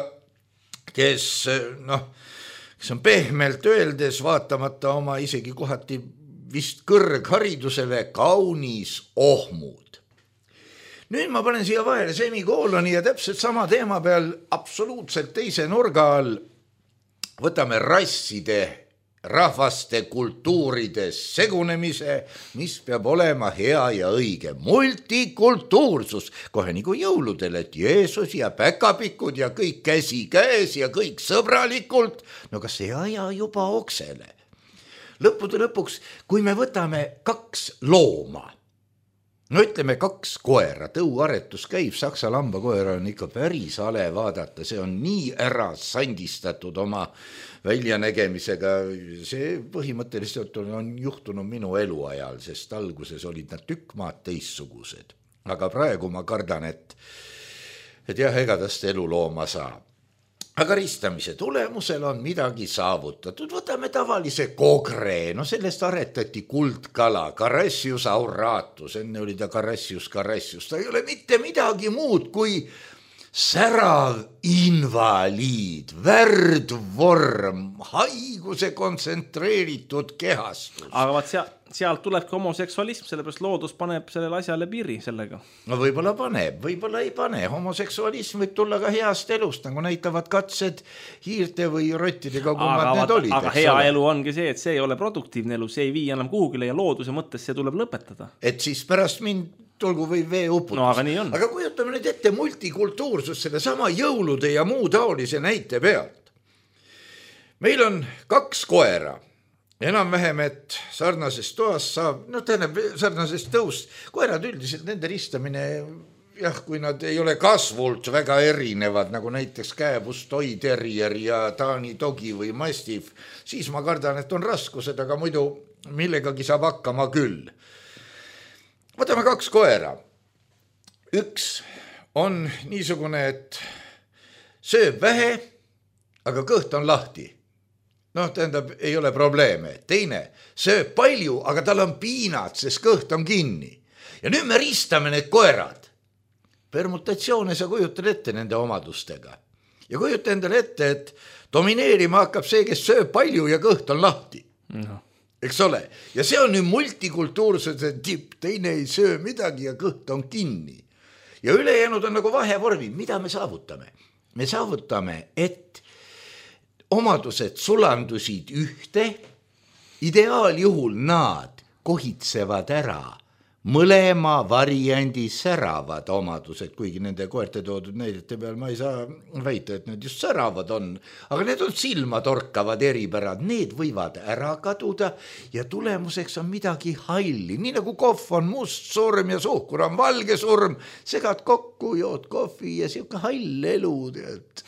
kes noh, kes on pehmelt öeldes vaatamata oma isegi kohati vist kõrgharidusele kaunis ohmud. Nüüd ma panen siia vahele semikooloni ja täpselt sama teema peal absoluutselt teise nurga all võtame rasside, rahvaste, kultuuride segunemise, mis peab olema hea ja õige. Multikultuursus, kohe nagu jõuludel, et Jeesus ja päkapikud ja kõik käsi käes ja kõik sõbralikult. No kas ei aja juba oksele? Lõppude lõpuks, kui me võtame kaks looma, no ütleme kaks koera, tõuaretus käib, saksa lambakoera on ikka päris ale vaadata, see on nii ära sandistatud oma väljanägemisega, see põhimõtteliselt on juhtunud minu eluajal, sest alguses olid nad tükk maad teissugused, aga praegu ma kardan, et, et jah, ega tast elulooma saab. Aga ristamise tulemusel on midagi saavutatud. Võtame tavalise kogre, no sellest aretati kuldkala, Carassius auratus, enne oli ta Carassius Carassius, ta ei ole mitte midagi muud kui särav invaliid, värdvorm, haiguse kontsentreeritud kehastus. Aga vaat seal, sealt tulebki homoseksualism, sellepärast loodus paneb sellele asjale piiri sellega. No võib-olla paneb, võib-olla ei pane. Homoseksualism võib tulla ka heast elust, nagu näitavad katsed hiirte või rottidega, kui aga, need olid. Aga hea ole. Elu ongi see, et see ei ole produktiivne elu, see ei vii enam kuhugile ja looduse mõttes see tuleb lõpetada. Et siis pärast mind tulgu või vee uputus. No, aga nii on. Aga kujutame nüüd ette multikultuursus selle sama jõulude ja muu taolise näite pealt. Meil on kaks koera. Enam-vähem, et sarnasest toast saab, no tähendab sarnasest tõust. Koerad üldiselt nende ristamine, jah, kui nad ei ole kasvult väga erinevad, nagu näiteks Kääbus Toy Terrier ja Taani Dogi või Mastiff, siis ma kardan, et on raskused, aga muidu millegagi saab hakkama küll. Võtame kaks koera. Üks on niisugune, et sööb vähe, aga kõht on lahti. Noh, tähendab, ei ole probleeme. Teine sööb palju, aga tal on piinad, sest kõht on kinni. Ja nüüd me ristame need koerad. Permutatsioone sa kujutad ette nende omadustega. Ja kujuta endale ette, et domineerima hakkab see, kes sööb palju ja kõht on lahti. No. Eks ole? Ja see on nüüd multikultuursuse tipp, teine ei söö midagi ja kõht on kinni. Ja ülejäänud on nagu vahevormi. Mida me saavutame? Me saavutame, et omadused sulandusid ühte, ideaaljuhul nad kohitsevad ära mõlema variandi säravad omadused, kuigi nende koerte toodud näidete peal ma ei saa väita, et need just säravad on, aga need on silmatorkavad eripärad, need võivad ära kaduda ja tulemuseks on midagi halli, nii nagu kohv on must surm ja suhkur on valge surm, segad kokku, jood kohvi ja siuke hall elu, tead.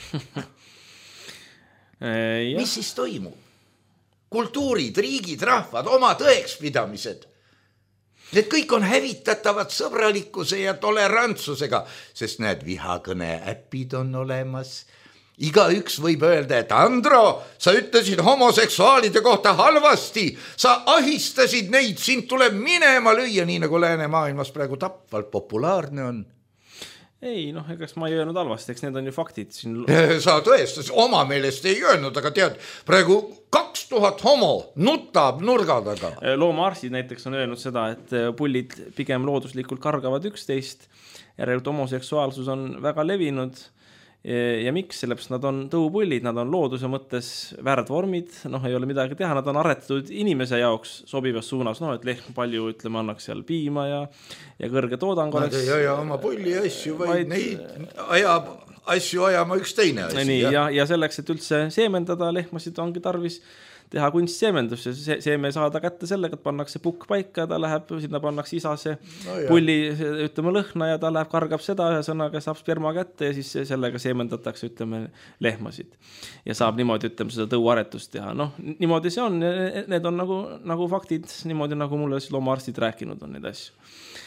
Mis siis toimub? Kultuurid, riigid, rahvad, oma tõekspidamised. Need kõik on hävitatavad sõbralikkuse ja tolerantsusega, sest need vihakõne äpid on olemas. Iga üks võib öelda, et Andro, sa ütlesid homoseksuaalide kohta halvasti, sa ahistasid neid, sind tuleb minema lüüa, nii nagu lääne maailmas praegu tapvalt populaarne on. Ei, noh, egas ma ei öelnud halvasti, eks need on ju faktid. Siin... Sa tõestas, oma meelest ei öelnud, aga tead, praegu kaks tuhat homo nutab nurga taga. Loomaarstid näiteks on öelnud seda, et pullid pigem looduslikult kargavad üksteist, järelikult homoseksuaalsus on väga levinud. Ja miks? Sellepärast nad on tõupullid, nad on looduse mõttes värdvormid, noh, ei ole midagi teha, nad on aretatud inimese jaoks sobivas suunas, noh, et lehm palju, ütleme, annaks seal piima ja, ja kõrge toodang oleks. Nad ei aja oma pulli asju, vaid, vaid... neid ajab asju ajama üks teine asju. Nii, ja, ja selleks, et üldse seemendada lehmasid, ongi tarvis teha kunstseemendus ja see, seeme saada kätte sellega, et pannakse pukk paika ja ta läheb, sinna pannakse isase no pulli, ütleme, lõhna ja ta läheb, kargab seda ja sõnaga saab sperma kätte ja siis sellega seemendatakse, ütleme, lehmasid. Ja saab niimoodi, ütleme, seda tõuaretust teha. Noh, niimoodi see on, need on nagu, nagu faktid, niimoodi nagu mulle loomaarstid rääkinud on neid asju.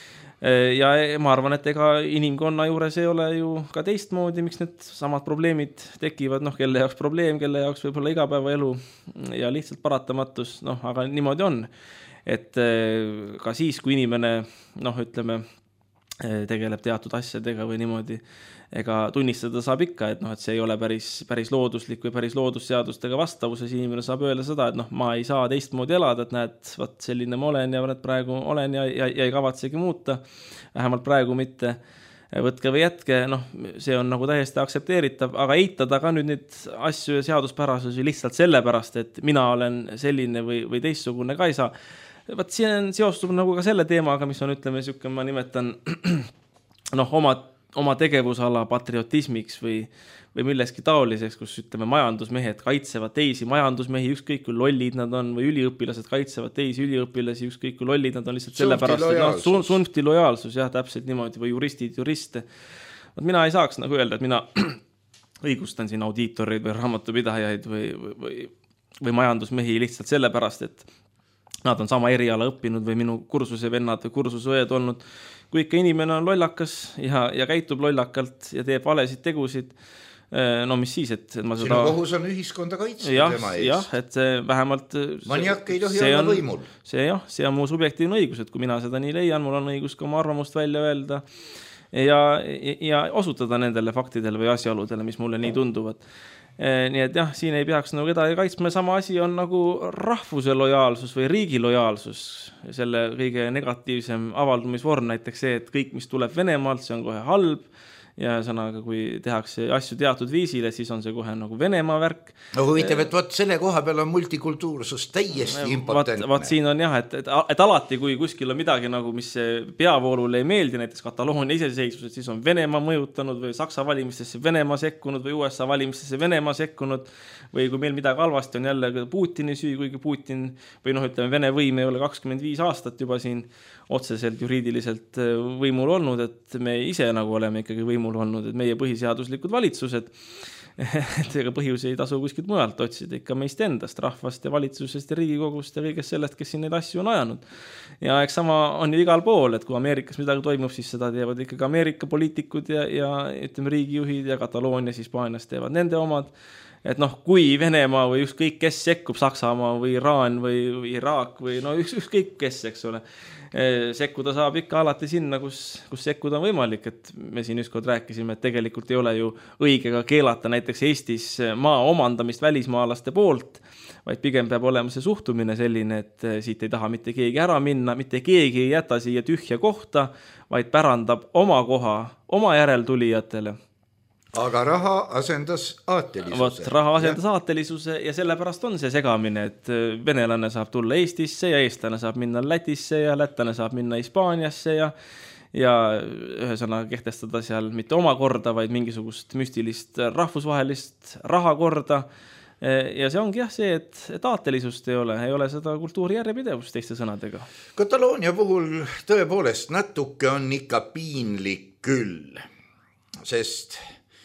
Ja ma arvan, et ega inimkonna juures ei ole ju ka teistmoodi, miks need samad probleemid tekivad, noh, kelle jaoks probleem, kelle jaoks võib-olla igapäevaelu ja lihtsalt paratamatus, noh, aga niimoodi on, et ka siis, kui inimene, noh, ütleme, tegeleb teatud asjadega või niimoodi, ega tunnistada saab ikka, et noh, et see ei ole päris, päris looduslik või päris loodusseadustega vastavuses, inimene saab öelda seda, et noh, ma ei saa teistmoodi elada, et näed, vaat selline ma olen ja näed, praegu olen ja, ja, ja ei kavatsegi muuta, vähemalt praegu mitte, võtke või jätke, noh, see on nagu täiesti aktsepteeritav, aga eitada ka nüüd neid asju ja seaduspärasusi lihtsalt sellepärast, et mina olen selline või, või teistsugune ka ei saa. Vaat siin seostub nagu ka selle teemaga, mis on, ütleme, siuke, ma nimetan noh, oma oma tegevusala patriotismiks või, või milleski taoliseks, kus ütleme majandusmehed kaitsevad teisi majandusmehi, ükskõik kui lollid nad on, või üliõpilased kaitsevad teisi üliõpilasi, ükskõik kui lollid nad on lihtsalt sellepärast, et noh, sun, sunfti lojaalsus, jah, täpselt niimoodi, või juristid, juriste. Mina ei saaks nagu öelda, et mina õigustan siin audiitoreid või raamatupidajaid või, või, või majandusmehi lihtsalt sellepärast, et nad on sama eriala õppinud või minu kursuse vennad või kursusõed olnud. Kui ikka inimene on lollakas ja, ja käitub lollakalt ja teeb valesid tegusid, no mis siis, et ma seda... Sinu kohus on ühiskonda kaitsta jah, tema eest. Jah, et see vähemalt... Maniak ei tohi olla võimul. See, jah, see on mu subjektiivne õigus, et kui mina seda nii leian, mul on õigus ka oma arvamust välja öelda ja, ja osutada nendele faktidele või asjaoludele, mis mulle nii tunduvad. Nii et jah, siin ei peaks nagu kedagi kaitsma. Sama asi on nagu rahvuse lojaalsus või riigi lojaalsus. Selle kõige negatiivsem avaldumisvorm näiteks see, et kõik, mis tuleb Venemaalt, see on kohe halb. Ja sõnaga, kui tehakse asju teatud viisile, siis on see kohe nagu Venemaa värk. No huvitav, et võt selle koha peal on multikultuursus täiesti impotentne. Vaat siin on jah, et, et, et alati, kui kuskil on midagi nagu, mis peavoolule ei meeldi, näiteks Kataloonia iseseisvus, siis on Venemaa mõjutanud või Saksa valimistesse Venemaa sekkunud või U S A valimistesse Venemaa sekkunud või kui meil midagi halvasti on jälle Putini süü, kuigi Putin või noh, ütleme, Vene võim ei ole kakskümmend viis aastat juba siin otseselt juriidiliselt võimul olnud, et me ise nagu oleme ikkagi võimul olnud, et meie põhiseaduslikud valitsused, et ega põhjusi ei tasu kuskilt mujalt otsida, ikka meist endast, rahvast ja valitsusest ja riigikogust ja kõigest sellest, kes siin neid asju on ajanud. Ja eks sama on ju igal pool, et kui Ameerikas midagi toimub, siis seda teevad ikkagi Ameerika poliitikud ja, ja ütleme riigijuhid ja Kataloonias, Hispaanias teevad nende omad. Et noh, kui Venemaa või ükskõik kes sekkub, Saksamaa või Iraan või, või Iraak või no üks, ükskõik kes, eks ole, sekkuda saab ikka alati sinna, kus, kus sekkuda on võimalik, et me siin ükskord rääkisime, et tegelikult ei ole ju õige ka keelata näiteks Eestis maa omandamist välismaalaste poolt, vaid pigem peab olema see suhtumine selline, et siit ei taha mitte keegi ära minna, mitte keegi ei jäta siia tühja kohta, vaid pärandab oma koha oma järeltulijatele. Aga raha asendas aatelisuse. Võt, raha asendas ja. aatelisuse ja sellepärast on see segamine, et venelane saab tulla Eestisse ja eestlane saab minna Lätisse ja lätlane saab minna Hispaaniasse ja, ja ühesõnaga kehtestada seal mitte oma korda, vaid mingisugust müstilist rahvusvahelist rahakorda. Ja see ongi jah see, et, et aatelisust ei ole, ei ole seda kultuuri järjepidevust teiste sõnadega. Kataloonia puhul tõepoolest natuke on ikka piinlik küll, sest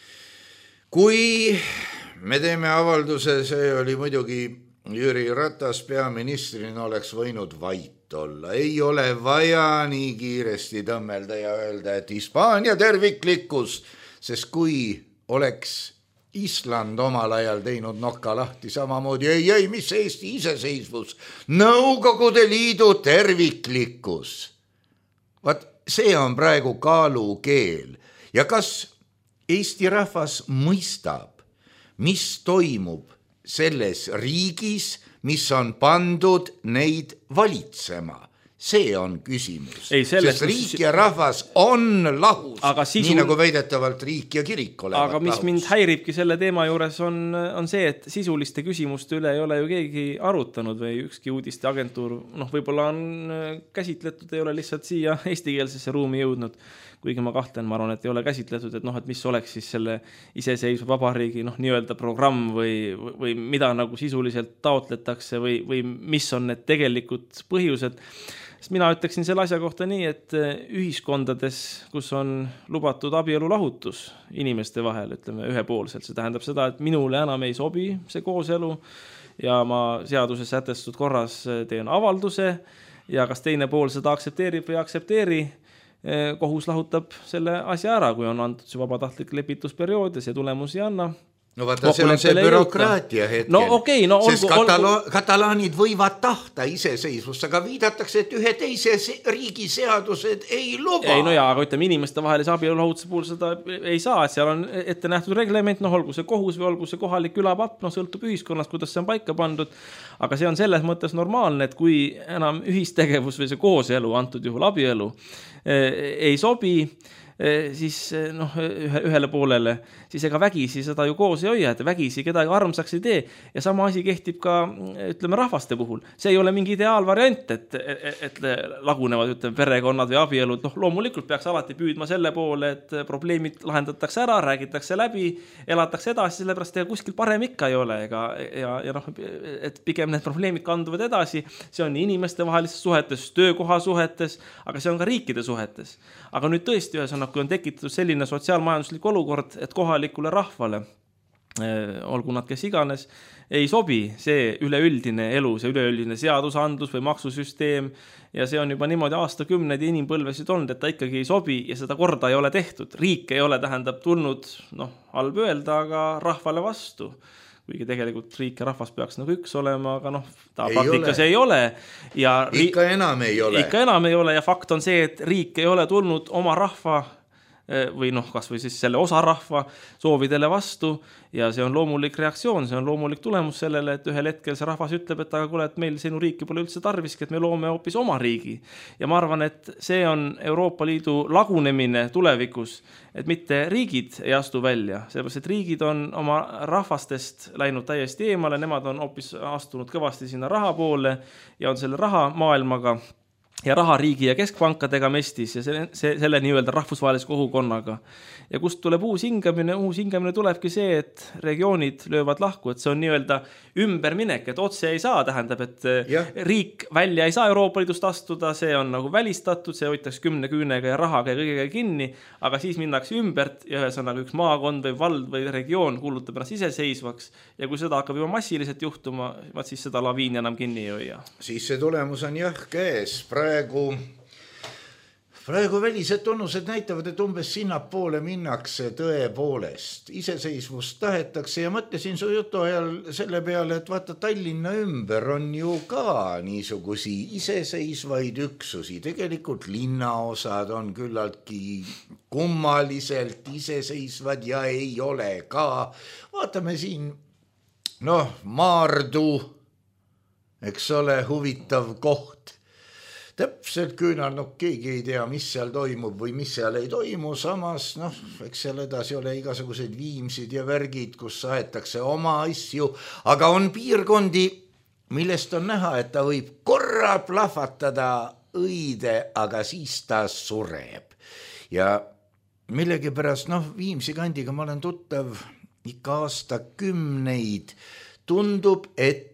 kui me teeme avalduse, see oli muidugi Jüri Ratas peaministrina oleks võinud vait olla. Ei ole vaja nii kiiresti tõmmelda ja öelda, et Hispaania terviklikkus, sest kui oleks Island omal ajal teinud nokka lahti samamoodi, ei, ei, mis Eesti iseseisvus, Nõukogude Liidu terviklikkus. Vaat see on praegu kaalukeel ja kas Eesti rahvas mõistab, mis toimub selles riigis, mis on pandud neid valitsema. See on küsimus. Ei, sellest, sest riik ja rahvas on lahus, sisu... nii nagu väidetavalt riik ja kirik olevat aga mis lahus. Mind häiribki selle teema juures on, on see, et sisuliste küsimuste üle ei ole ju keegi arutanud või ükski uudiste agentuur, noh, võib-olla on käsitletud, ei ole lihtsalt siia eestikeelsesse ruumi jõudnud, kuigi ma kahtlen, ma arvan, et ei ole käsitletud, et noh, et mis oleks siis selle iseseisva vabariigi, noh, nii-öelda programm või, või mida nagu sisuliselt taotletakse või, või mis on need tegelikud põhjused. Sest mina ütleksin selle asja kohta nii, et ühiskondades, kus on lubatud abielu lahutus inimeste vahel, ütleme ühepoolselt, see tähendab seda, et minule enam ei sobi see kooselu ja ma seaduses sätestatud korras teen avalduse ja kas teine pool seda aksepteerib või aksepteeri, kohus lahutab selle asja ära, kui on antud see vabatahtlik lepitusperiood ja see tulemusi ei anna. No vaata, see on see bürokraatia hetkel, no, okay, no, sest olgu, katalo- olgu... katalaanid võivad tahta iseseisvust, aga viidatakse, et ühe teise riigi seadused ei luba. Ei, no jaa, aga ütleme, inimeste vahelise abielu lahutuse puhul seda ei saa, et seal on ette nähtud reglement, noh, olgu see kohus või olgu see kohalik külapapp, noh, sõltub ühiskonnast, kuidas see on paika pandud, aga see on selles mõttes normaalne, et kui enam ühistegevus või see kooselu, antud juhul abielu, ei sobi, siis noh, ühele poolele, siis ega vägisi seda ju koos ei hoia, et vägisi kedagi armsaks ei tee ja sama asi kehtib ka, ütleme, rahvaste puhul. See ei ole mingi ideaalvariant, et, et, et lagunevad, ütleme, perekonnad või abielud, noh, loomulikult peaks alati püüdma selle poole, et probleemid lahendatakse ära, räägitakse läbi, elatakse edasi, sellepärast ega kuskil parem ikka ei ole, ega, ja, ja noh, et pigem need probleemid kanduvad edasi, see on inimeste vahelistes suhetes, töökoha suhetes, aga see on ka riikide suhetes. Aga nüüd tõesti ühesõnaga, kui on tekitatud selline sotsiaalmajanduslik olukord, et kohalikule rahvale, olgu nad kes iganes, ei sobi see üleüldine elu, see üleüldine seadusandlus või maksusüsteem ja see on juba niimoodi aastakümneid ja inimpõlvesid olnud, et ta ikkagi ei sobi ja seda korda ei ole tehtud. Riik ei ole tähendab tulnud, noh, halb öelda, aga rahvale vastu. Kuigi tegelikult riik ja rahvas peaks nagu üks olema, aga noh, ta ei praktikas ole. ei ole. Ja ri... Ikka enam ei ole. Ikka enam ei ole ja fakt on see, et riik ei ole tulnud oma rahva või noh, kas või siis selle osa rahva soovidele vastu ja see on loomulik reaktsioon, see on loomulik tulemus sellele, et ühel hetkel see rahvas ütleb, et aga kuule, et meil sinu riiki pole üldse tarviski, et me loome hoopis oma riigi. Ja ma arvan, et see on Euroopa Liidu lagunemine tulevikus, et mitte riigid ei astu välja, sellepärast, et riigid on oma rahvastest läinud täiesti eemale, nemad on hoopis astunud kõvasti sinna raha poole ja on selle raha maailmaga ja raha riigi ja keskpankadega mestis ja selle, selle nii-öelda rahvusvahelise kogukonnaga. Ja kust tuleb uus hingamine? Uus hingamine tulebki see, et regioonid löövad lahku, et see on nii-öelda ümberminek, et otse ei saa, tähendab, et ja. riik välja ei saa Euroopa Liidust astuda, see on nagu välistatud, see hoitakse kümne küünega ja rahaga ja kõigega kinni, aga siis minnakse ümbert ja ühesõnaga üks maakond või vald või regioon kuulutab ennast iseseisvaks ja kui seda hakkab juba massiliselt juhtuma, siis seda laviini enam kinni ei hoia. Siis see tulemus on jah käes. Praegu Praegu välised tunnused näitavad, et umbes sinnapoole minnakse tõepoolest. Iseseisvust tahetakse ja mõtlesin su jutu ajal selle peale, et vaata Tallinna ümber on ju ka niisugusi iseseisvaid üksusi. Tegelikult linnaosad on küllaltki kummaliselt iseseisvad ja ei ole ka. Vaatame siin, noh, Maardu, eks ole, huvitav koht. Täpselt küünal, no keegi ei tea, mis seal toimub või mis seal ei toimu, samas, noh, eks seal edasi ole igasugused viimsid ja värgid, kus saetakse oma asju, aga on piirkondi, millest on näha, et ta võib korra plahvatada õide, aga siis ta sureb. Ja millegi pärast, noh, Viimsi kandiga ma olen tuttav ikka aastakümneid, tundub, et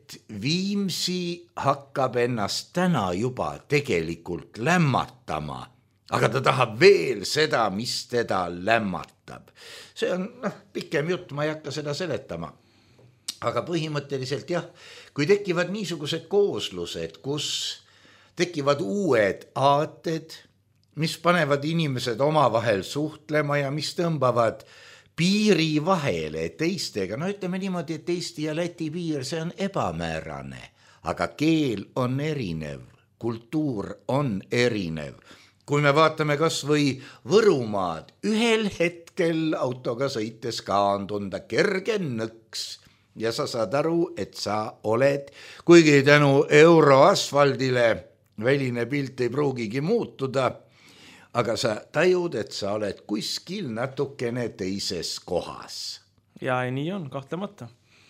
Viimsi hakkab ennast täna juba tegelikult lämmatama, aga ta tahab veel seda, mis teda lämmatab. See on noh, pikem jutt, ma ei hakka seda seletama. Aga põhimõtteliselt jah, kui tekivad niisugused kooslused, kus tekivad uued aated, mis panevad inimesed omavahel suhtlema ja mis tõmbavad piiri vahele teistega, no ütleme niimoodi, et Eesti ja Läti piir, see on ebamäärane, aga keel on erinev, kultuur on erinev. Kui me vaatame kas või Võrumaad, ühel hetkel autoga sõites ka on tunda kerge nõks ja sa saad aru, et sa oled, kuigi tänu euroasfaldile väline pilt ei pruugigi muutuda, aga sa tajud, et sa oled kuskil natukene teises kohas. Ja nii on, kahtlemata.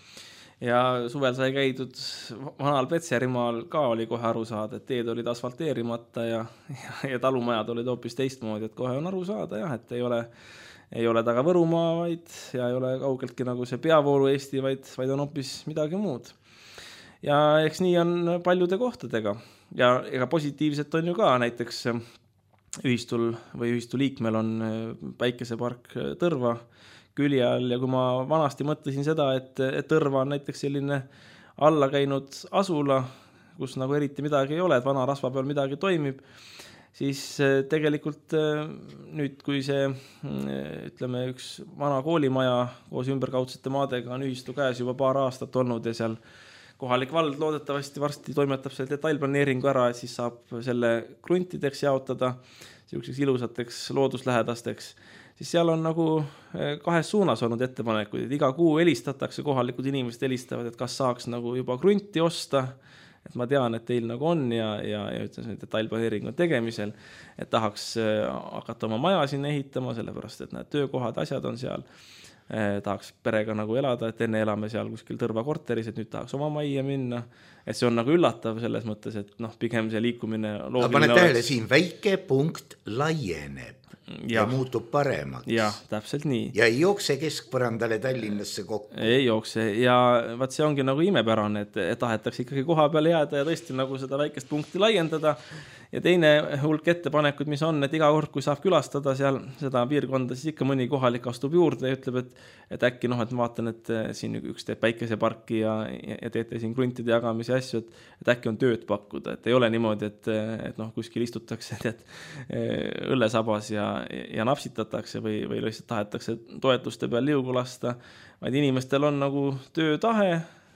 Ja suvel sai käidud vanal Petserimaal ka oli kohe aru saada, et teed olid asfalteerimata ja, ja, ja talumajad olid hoopis teistmoodi, et kohe on aru saada, jah, et ei ole, ei ole taga Võrumaa, vaid ja ei ole kaugeltki nagu see peavoolu Eesti, vaid, vaid on hoopis midagi muud. Ja eks nii on paljude kohtadega ja ega positiivset on ju ka, näiteks ühistul või ühistu liikmel on päikesepark Tõrva külje all ja kui ma vanasti mõtlesin seda, et, et Tõrva on näiteks selline alla käinud asula, kus nagu eriti midagi ei ole, et vana rasva peal midagi toimib, siis tegelikult nüüd, kui see, ütleme, üks vana koolimaja koos ümberkaudsete maadega on ühistu käes juba paar aastat olnud ja seal kohalik vald loodetavasti varsti toimetab selle detailplaneeringu ära, et siis saab selle kruntideks jaotada, selliseks ilusateks looduslähedasteks, siis seal on nagu kahes suunas olnud ettepanekuid, et iga kuu helistatakse, kohalikud inimesed helistavad, et kas saaks nagu juba krunti osta, et ma tean, et teil nagu on ja, ja, ja ütlen, et detailplaneeringu tegemisel, et tahaks hakata oma maja sinna ehitama, sellepärast, et need töökohad, asjad on seal, tahaks perega nagu elada, et enne elame seal kuskil Tõrva korteris, et nüüd tahaks oma majja minna, et see on nagu üllatav selles mõttes, et noh, pigem see liikumine loogiline aga paned tähele, siin väike punkt laieneb ja, ja muutub paremaks. Jah, täpselt nii. Ja ei jookse keskpõrandale Tallinnasse kokku. Ei jookse ja vaat see ongi nagu imepärane, et, et tahetakse ikkagi koha peal jääda ja tõesti nagu seda väikest punkti laiendada. Ja teine hulk ettepanekud, mis on, et iga kord, kui saab külastada seal seda piirkonda, siis ikka mõni kohalik astub juurde ja ütleb, et, et äkki noh, et ma vaatan, et siin üks teeb päikeseparki ja, ja teete siin kruntide jagamise asju, et, et äkki on tööd pakkuda, et ei ole niimoodi, et, et noh, kuskil istutakse, et õllesabas ja, ja napsitatakse või, või lihtsalt tahetakse toetuste peal liugu lasta, vaid inimestel on nagu töötahe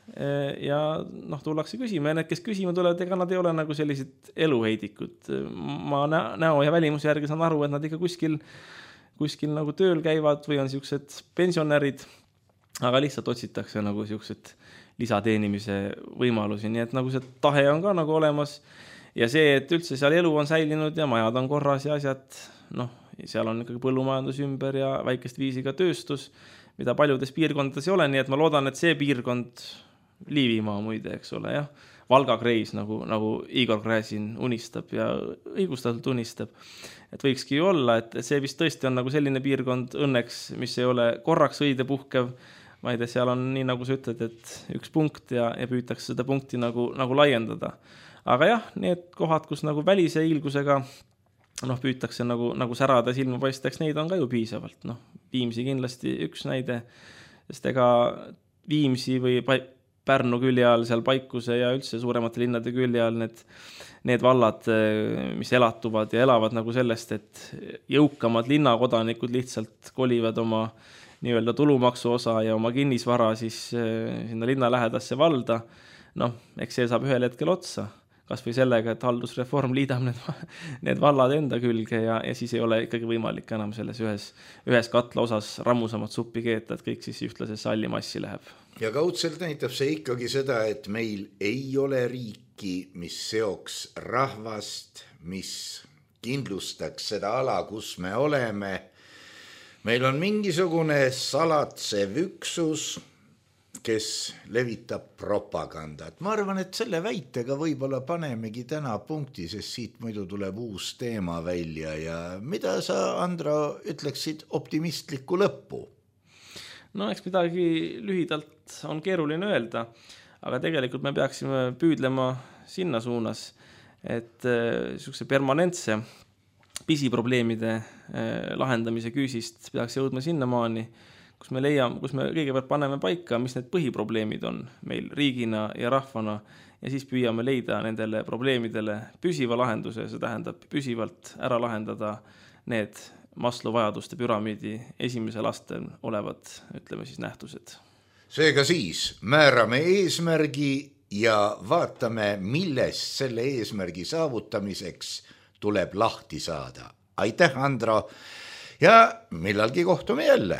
ja noh, tullakse küsima ja need, kes küsima tulevad, ega nad ei ole nagu sellised eluheidikud. Ma näo ja välimuse järgi saan aru, et nad ikka kuskil kuskil nagu tööl käivad või on siuksed pensionärid, aga lihtsalt otsitakse nagu siuksed lisateenimise võimalusi, nii et nagu see tahe on ka nagu olemas ja see, et üldse seal elu on säilinud ja majad on korras ja asjad, noh, seal on ikkagi põllumajandus ümber ja väikest viisi ka tööstus, mida paljudes piirkondades ei ole, nii et ma loodan, et see piirkond, Liivimaa muide, eks ole, jah, Valga Kreis, nagu, nagu Igor Gräzin unistab ja õigustatult unistab, et võikski ju olla, et see vist tõesti on nagu selline piirkond õnneks, mis ei ole korraks õide puhkev, ma ei tea, seal on nii, nagu sa ütled, et üks punkt ja, ja püütakse seda punkti nagu, nagu laiendada. Aga jah, need kohad, kus nagu välise ilgusega noh, püütakse nagu, nagu särada silma paisteks, neid on ka ju piisavalt. Noh, Viimsi kindlasti üks näide, sest ega Viimsi või Pärnu külje all, seal Paikuse ja üldse suuremate linnade külje all need, need vallad, mis elatuvad ja elavad nagu sellest, et jõukamad linnakodanikud lihtsalt kolivad oma nii-öelda tulumaksu osa ja oma kinnisvara siis sinna linna lähedasse valda. Noh, eks see saab ühel hetkel otsa. Kas või sellega, et haldusreform liidab need, need vallad enda külge ja, ja siis ei ole ikkagi võimalik enam selles ühes, ühes katla osas rammusamat suppi keeta, et kõik siis ühtlasesse sallimassi läheb. Ja kaudselt näitab see ikkagi seda, et meil ei ole riiki, mis seoks rahvast, mis kindlustaks seda ala, kus me oleme. Meil on mingisugune salatsev üksus, kes levitab propagandat. Ma arvan, et selle väitega võib-olla panemegi täna punkti, sest siit muidu tuleb uus teema välja ja mida sa, Andro, ütleksid optimistliku lõppu? No eks midagi lühidalt on keeruline öelda, aga tegelikult me peaksime püüdlema sinna suunas, et niisuguse permanentse pisiprobleemide lahendamise küüsist peaks jõudma sinnamaani, kus me leiame, kus me kõigepealt paneme paika, mis need põhiprobleemid on meil riigina ja rahvana ja siis püüame leida nendele probleemidele püsiva lahenduse, see tähendab püsivalt ära lahendada need Maslow vajaduste püramiidi esimesel astel olevad, ütleme siis, nähtused. Seega siis määrame eesmärgi ja vaatame, millest selle eesmärgi saavutamiseks tuleb lahti saada. Aitäh, Andro, ja millalgi kohtume jälle.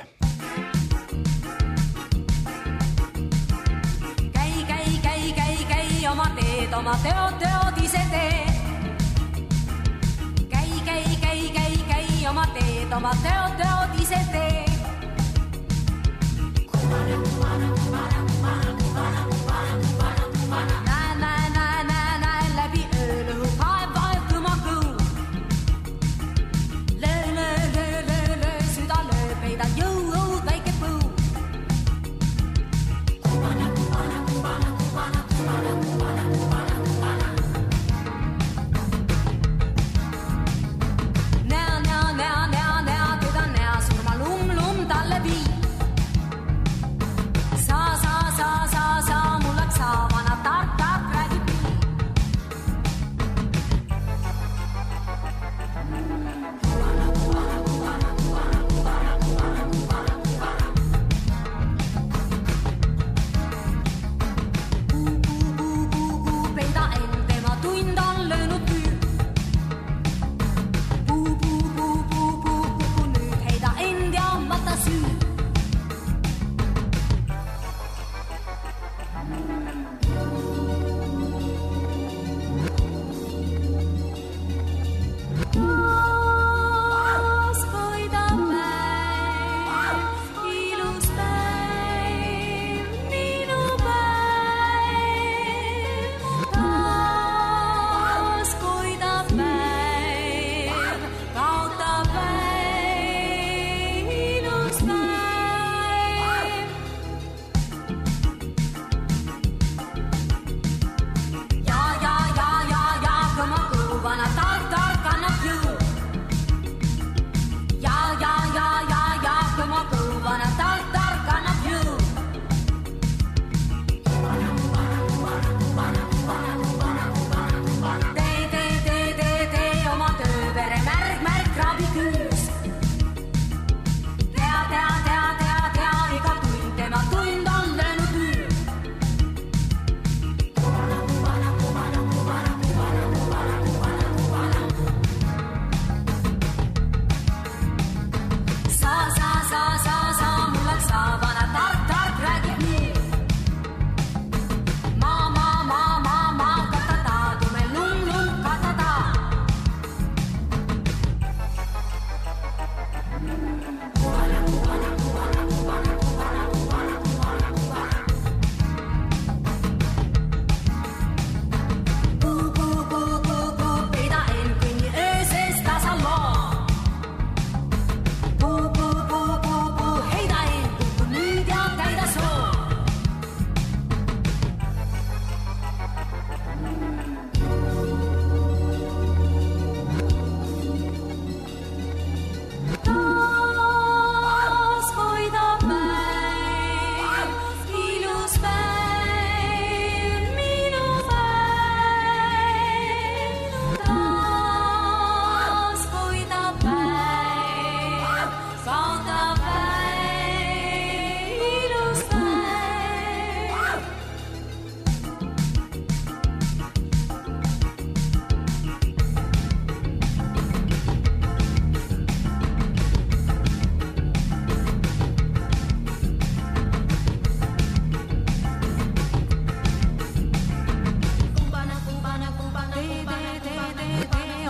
Oma teod, teod ise tee. Käi, käi, käi, käi, käi, oma teed, oma teod, teod ise tee. Kumana, kumana, kumana, kumana, kumana, kumana, kumana, kumana. Näe, näe, näe, näe, näe, läbi ööluhu, kaeb vaetuma kuu. Löö, löö, löö, löö, löö, süda löö, peida jõu, õud, väike puu. Kumana, kumana, kumana, kumana, kumana, kumana, kumana. Now, now, now, now, now, now,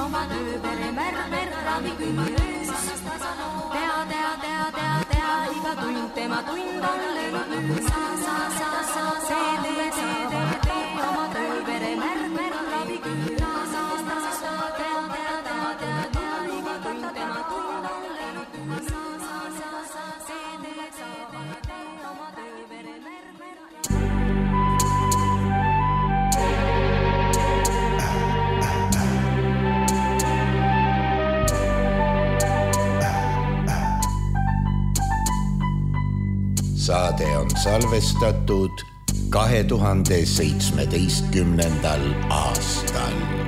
oma tööpere märmer raviküljes. Tea, tea, tea, tea, tea, iga tund tema tund on löönud. Sa, sa, sa, sa, see, tee, tee, tee, tee, oma tööpere märmer raviküljes. Sa, sa, sa, tea, tea, tea, tea, tea, iga tund tema tund on löönud. Sa, sa, sa, sa, see, tee, tee, tee, tee, oma tööpere märmer raviküljes. Saade on salvestatud kahe tuhande seitsmeteistkümnendal aastal.